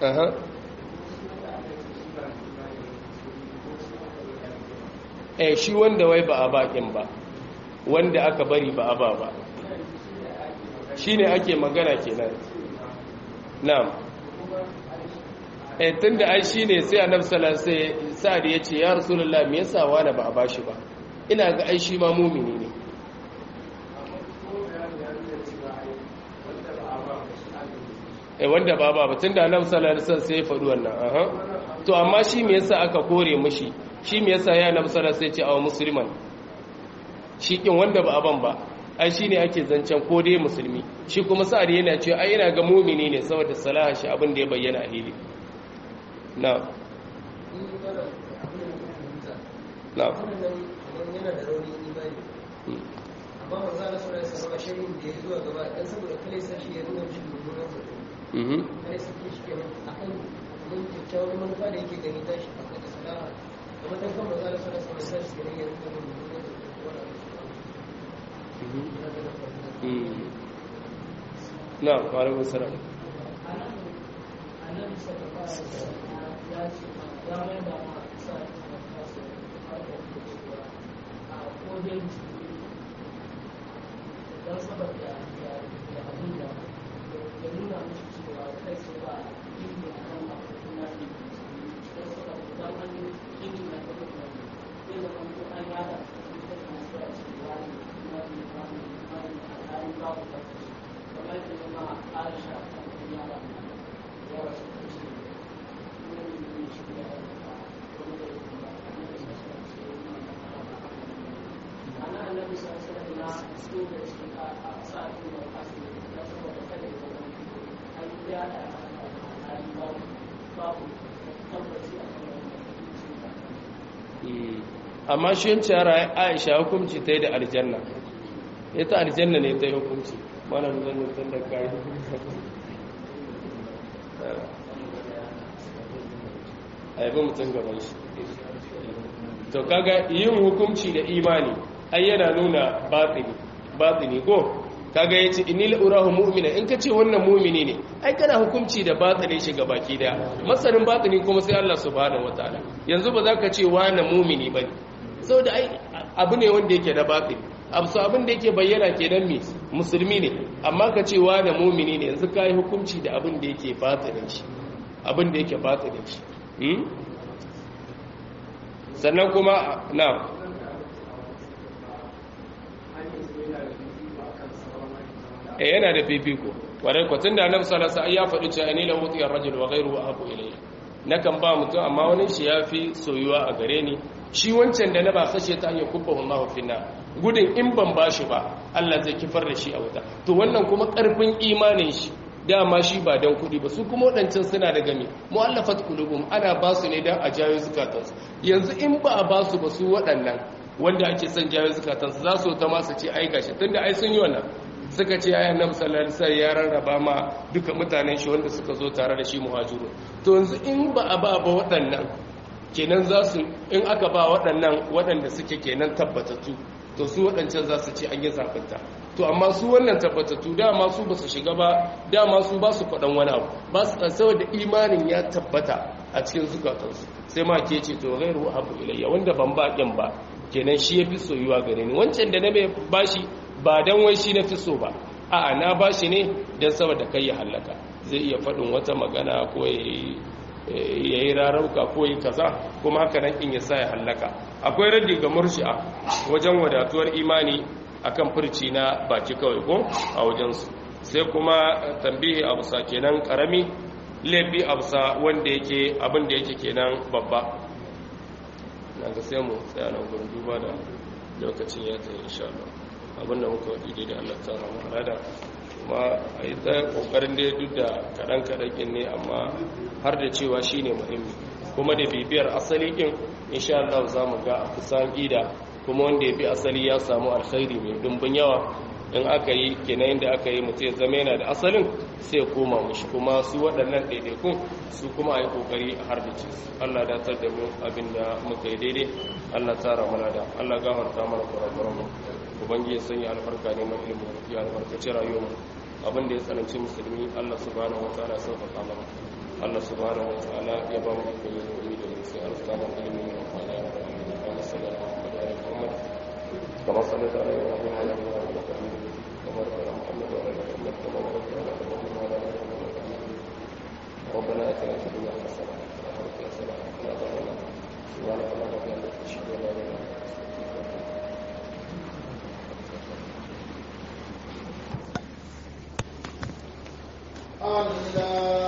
[SPEAKER 1] aha shi wanda wai ba a bakin ba wanda aka bari ba a ba shine ake magana kenan na'am tunda ai shine sai annabi sallallahu alaihi wasallam sa'ad yace ya rasulullahi me yasa wani ba a bashi ba ina ga ai shi ma mumini ne wanda ba tunda annabi sallallahu alaihi wasallam sai ya faɗi wannan aha to amma shi me yasa aka kore mishi shi me yasa ya annabi sallallahu alaihi wasallam sai ya ce aw musliman shi kin wanda ba aban ba ai shine ake zancen ko dai musulmi shi kuma sa'ad yana cewa ai ina ga mumini ne saboda salaha shi abin da ya bayyana a hili na
[SPEAKER 2] yana da rauni imani amma manzo Allah sallallahu alaihi wasallam shirin da ya zuwa gaba dan saboda kale sashi ya nuna shi mummunan zato kale sashi shi kenan akan mun kyakkyawar manufa da yake gani tashi akan da salaha kuma dan kan manzo Allah sallallahu alaihi wasallam shi kenan ya nuna mummunan zato
[SPEAKER 1] na alaikum salam
[SPEAKER 2] annabi sallallahu alaihi wasallam ya ce ya mai da sa don saboda ya abin da ya nuna musu cewa kai su ba ilmi a kan abubuwan na ne don saboda idan an yi ilmi na kuma da ya zama ko an yada da kuma su a cikin wani na ne a kayan babu da su kamar da zama aisha kan kuma yara ya wasu kusur ne shi da kuma da ana annabi sallallahu alaihi wasallam na so da shi a sa'atu da asiri da saboda kada ya zama an ya da babu tabbaci a kan
[SPEAKER 1] amma shi yanci yara Aisha hukunci ta yi da aljanna ita aljanna ne ta yi hukunci mana da zan mutum da kayi a yabi mutum gaban shi to kaga yin hukunci da imani ai yana nuna batini ko kaga yace inni la urahu mu'mina in kace wannan mu'mini ne ai kana hukunci da batini shi ga baki daya masarin batini kuma sai Allah subhanahu wataala yanzu ba za ka ce wannan mu'mini bane saboda ai abu ne wanda yake da batini abin da yake bayyana kenan me musulmi ne amma ka ce wannan mu'mini ne yanzu kai hukunci da abin da yake batinin shi abin da yake batinin shi sannan kuma na yana da fifiko wadai kwatin da annabi sallallahu alaihi wasallam ya faɗi cewa ni la utiya rajul wa ghayruhu ahabu ilayya nakan ba mutum amma wani shi yafi soyuwa a gare ni shi wancan da na ba kashe ta hanyar kubba Allahu finna gudun in ban bashi ba Allah zai kifar da shi a wuta to wannan kuma karfin imanin shi dama shi ba dan kudi ba su kuma wadancan suna da game mu'allafat qulubum ana ba su ne dan a jawo zakatansu yanzu in ba a ba su ba su waɗannan wanda ake son jawo zakatansu za su ta ma su ce ai gashi tunda ai sun yi wannan suka ce ayan nan sallallahu alaihi wasallam ya rarraba ma duka mutanen shi wanda suka zo tare da shi muhajiru to yanzu in ba a ba waɗannan kenan za su in aka ba waɗannan waɗanda suke kenan tabbatattu to su waɗancan za su ce an yi zaɓinta to amma su wannan tabbatattu dama su ba su shiga ba dama su ba su faɗan wani abu ba su saboda imanin ya tabbata a cikin zukatansu sai ma ke ce to ghairu abu ilayya wanda ban baƙin ba kenan shi ya fi soyuwa gare ni wancan da na mai bashi ba dan wai shi na fi so ba a'a na bashi ne dan saboda kai ya hallaka zai iya faɗin wata magana ko ya yi rarauka ko yi kaza kuma haka nan in ya sa ya hallaka akwai raddi ga murshi'a wajen wadatuwar imani akan furci na baki kawai ko a wajensu sai kuma tambihi abusa kenan karami laifi abusa wanda yake abin da yake kenan babba na ga sai mu tsaya nan gurin duba da lokacin ya tsaye insha Allah abinda muka wadi da Allah ta rahama alada kuma a yi ta kokarin da duk da kaɗan ne amma har da cewa shi ne muhimmi kuma da bibiyar asali ɗin insha Allah za mu ga a kusan gida kuma wanda ya bi asali ya samu alkhairi mai dumbin yawa in aka yi kenan da aka yi mutum ya zama yana da asalin sai ya koma mushi kuma su waɗannan ɗaiɗaikun su kuma a yi ƙoƙari a har da ce Allah da tar da mu abin da muka yi daidai Allah tsara mana da Allah gafarta mana kurakuran mu ubangiji sanya albarka ne mai ilimi ya albarkaci rayuwar mu abin da ya tsananci musulmi Allah subhanahu wataala sauƙaƙa mana Allah subhanahu wa ta'ala ya ba mu ikon yin wuri da sai alfa mu ilimin mu fara da Allah sallallahu alaihi wa sallam kama sallallahu alaihi wa sallam kama Muhammad wa ala Muhammad kama wa ala ربنا آتنا في الدنيا حسنة وفي الآخرة حسنة وقنا عذاب النار سبحانك اللهم وبحمدك أشهد أن لا إله إلا أنت
[SPEAKER 3] Allah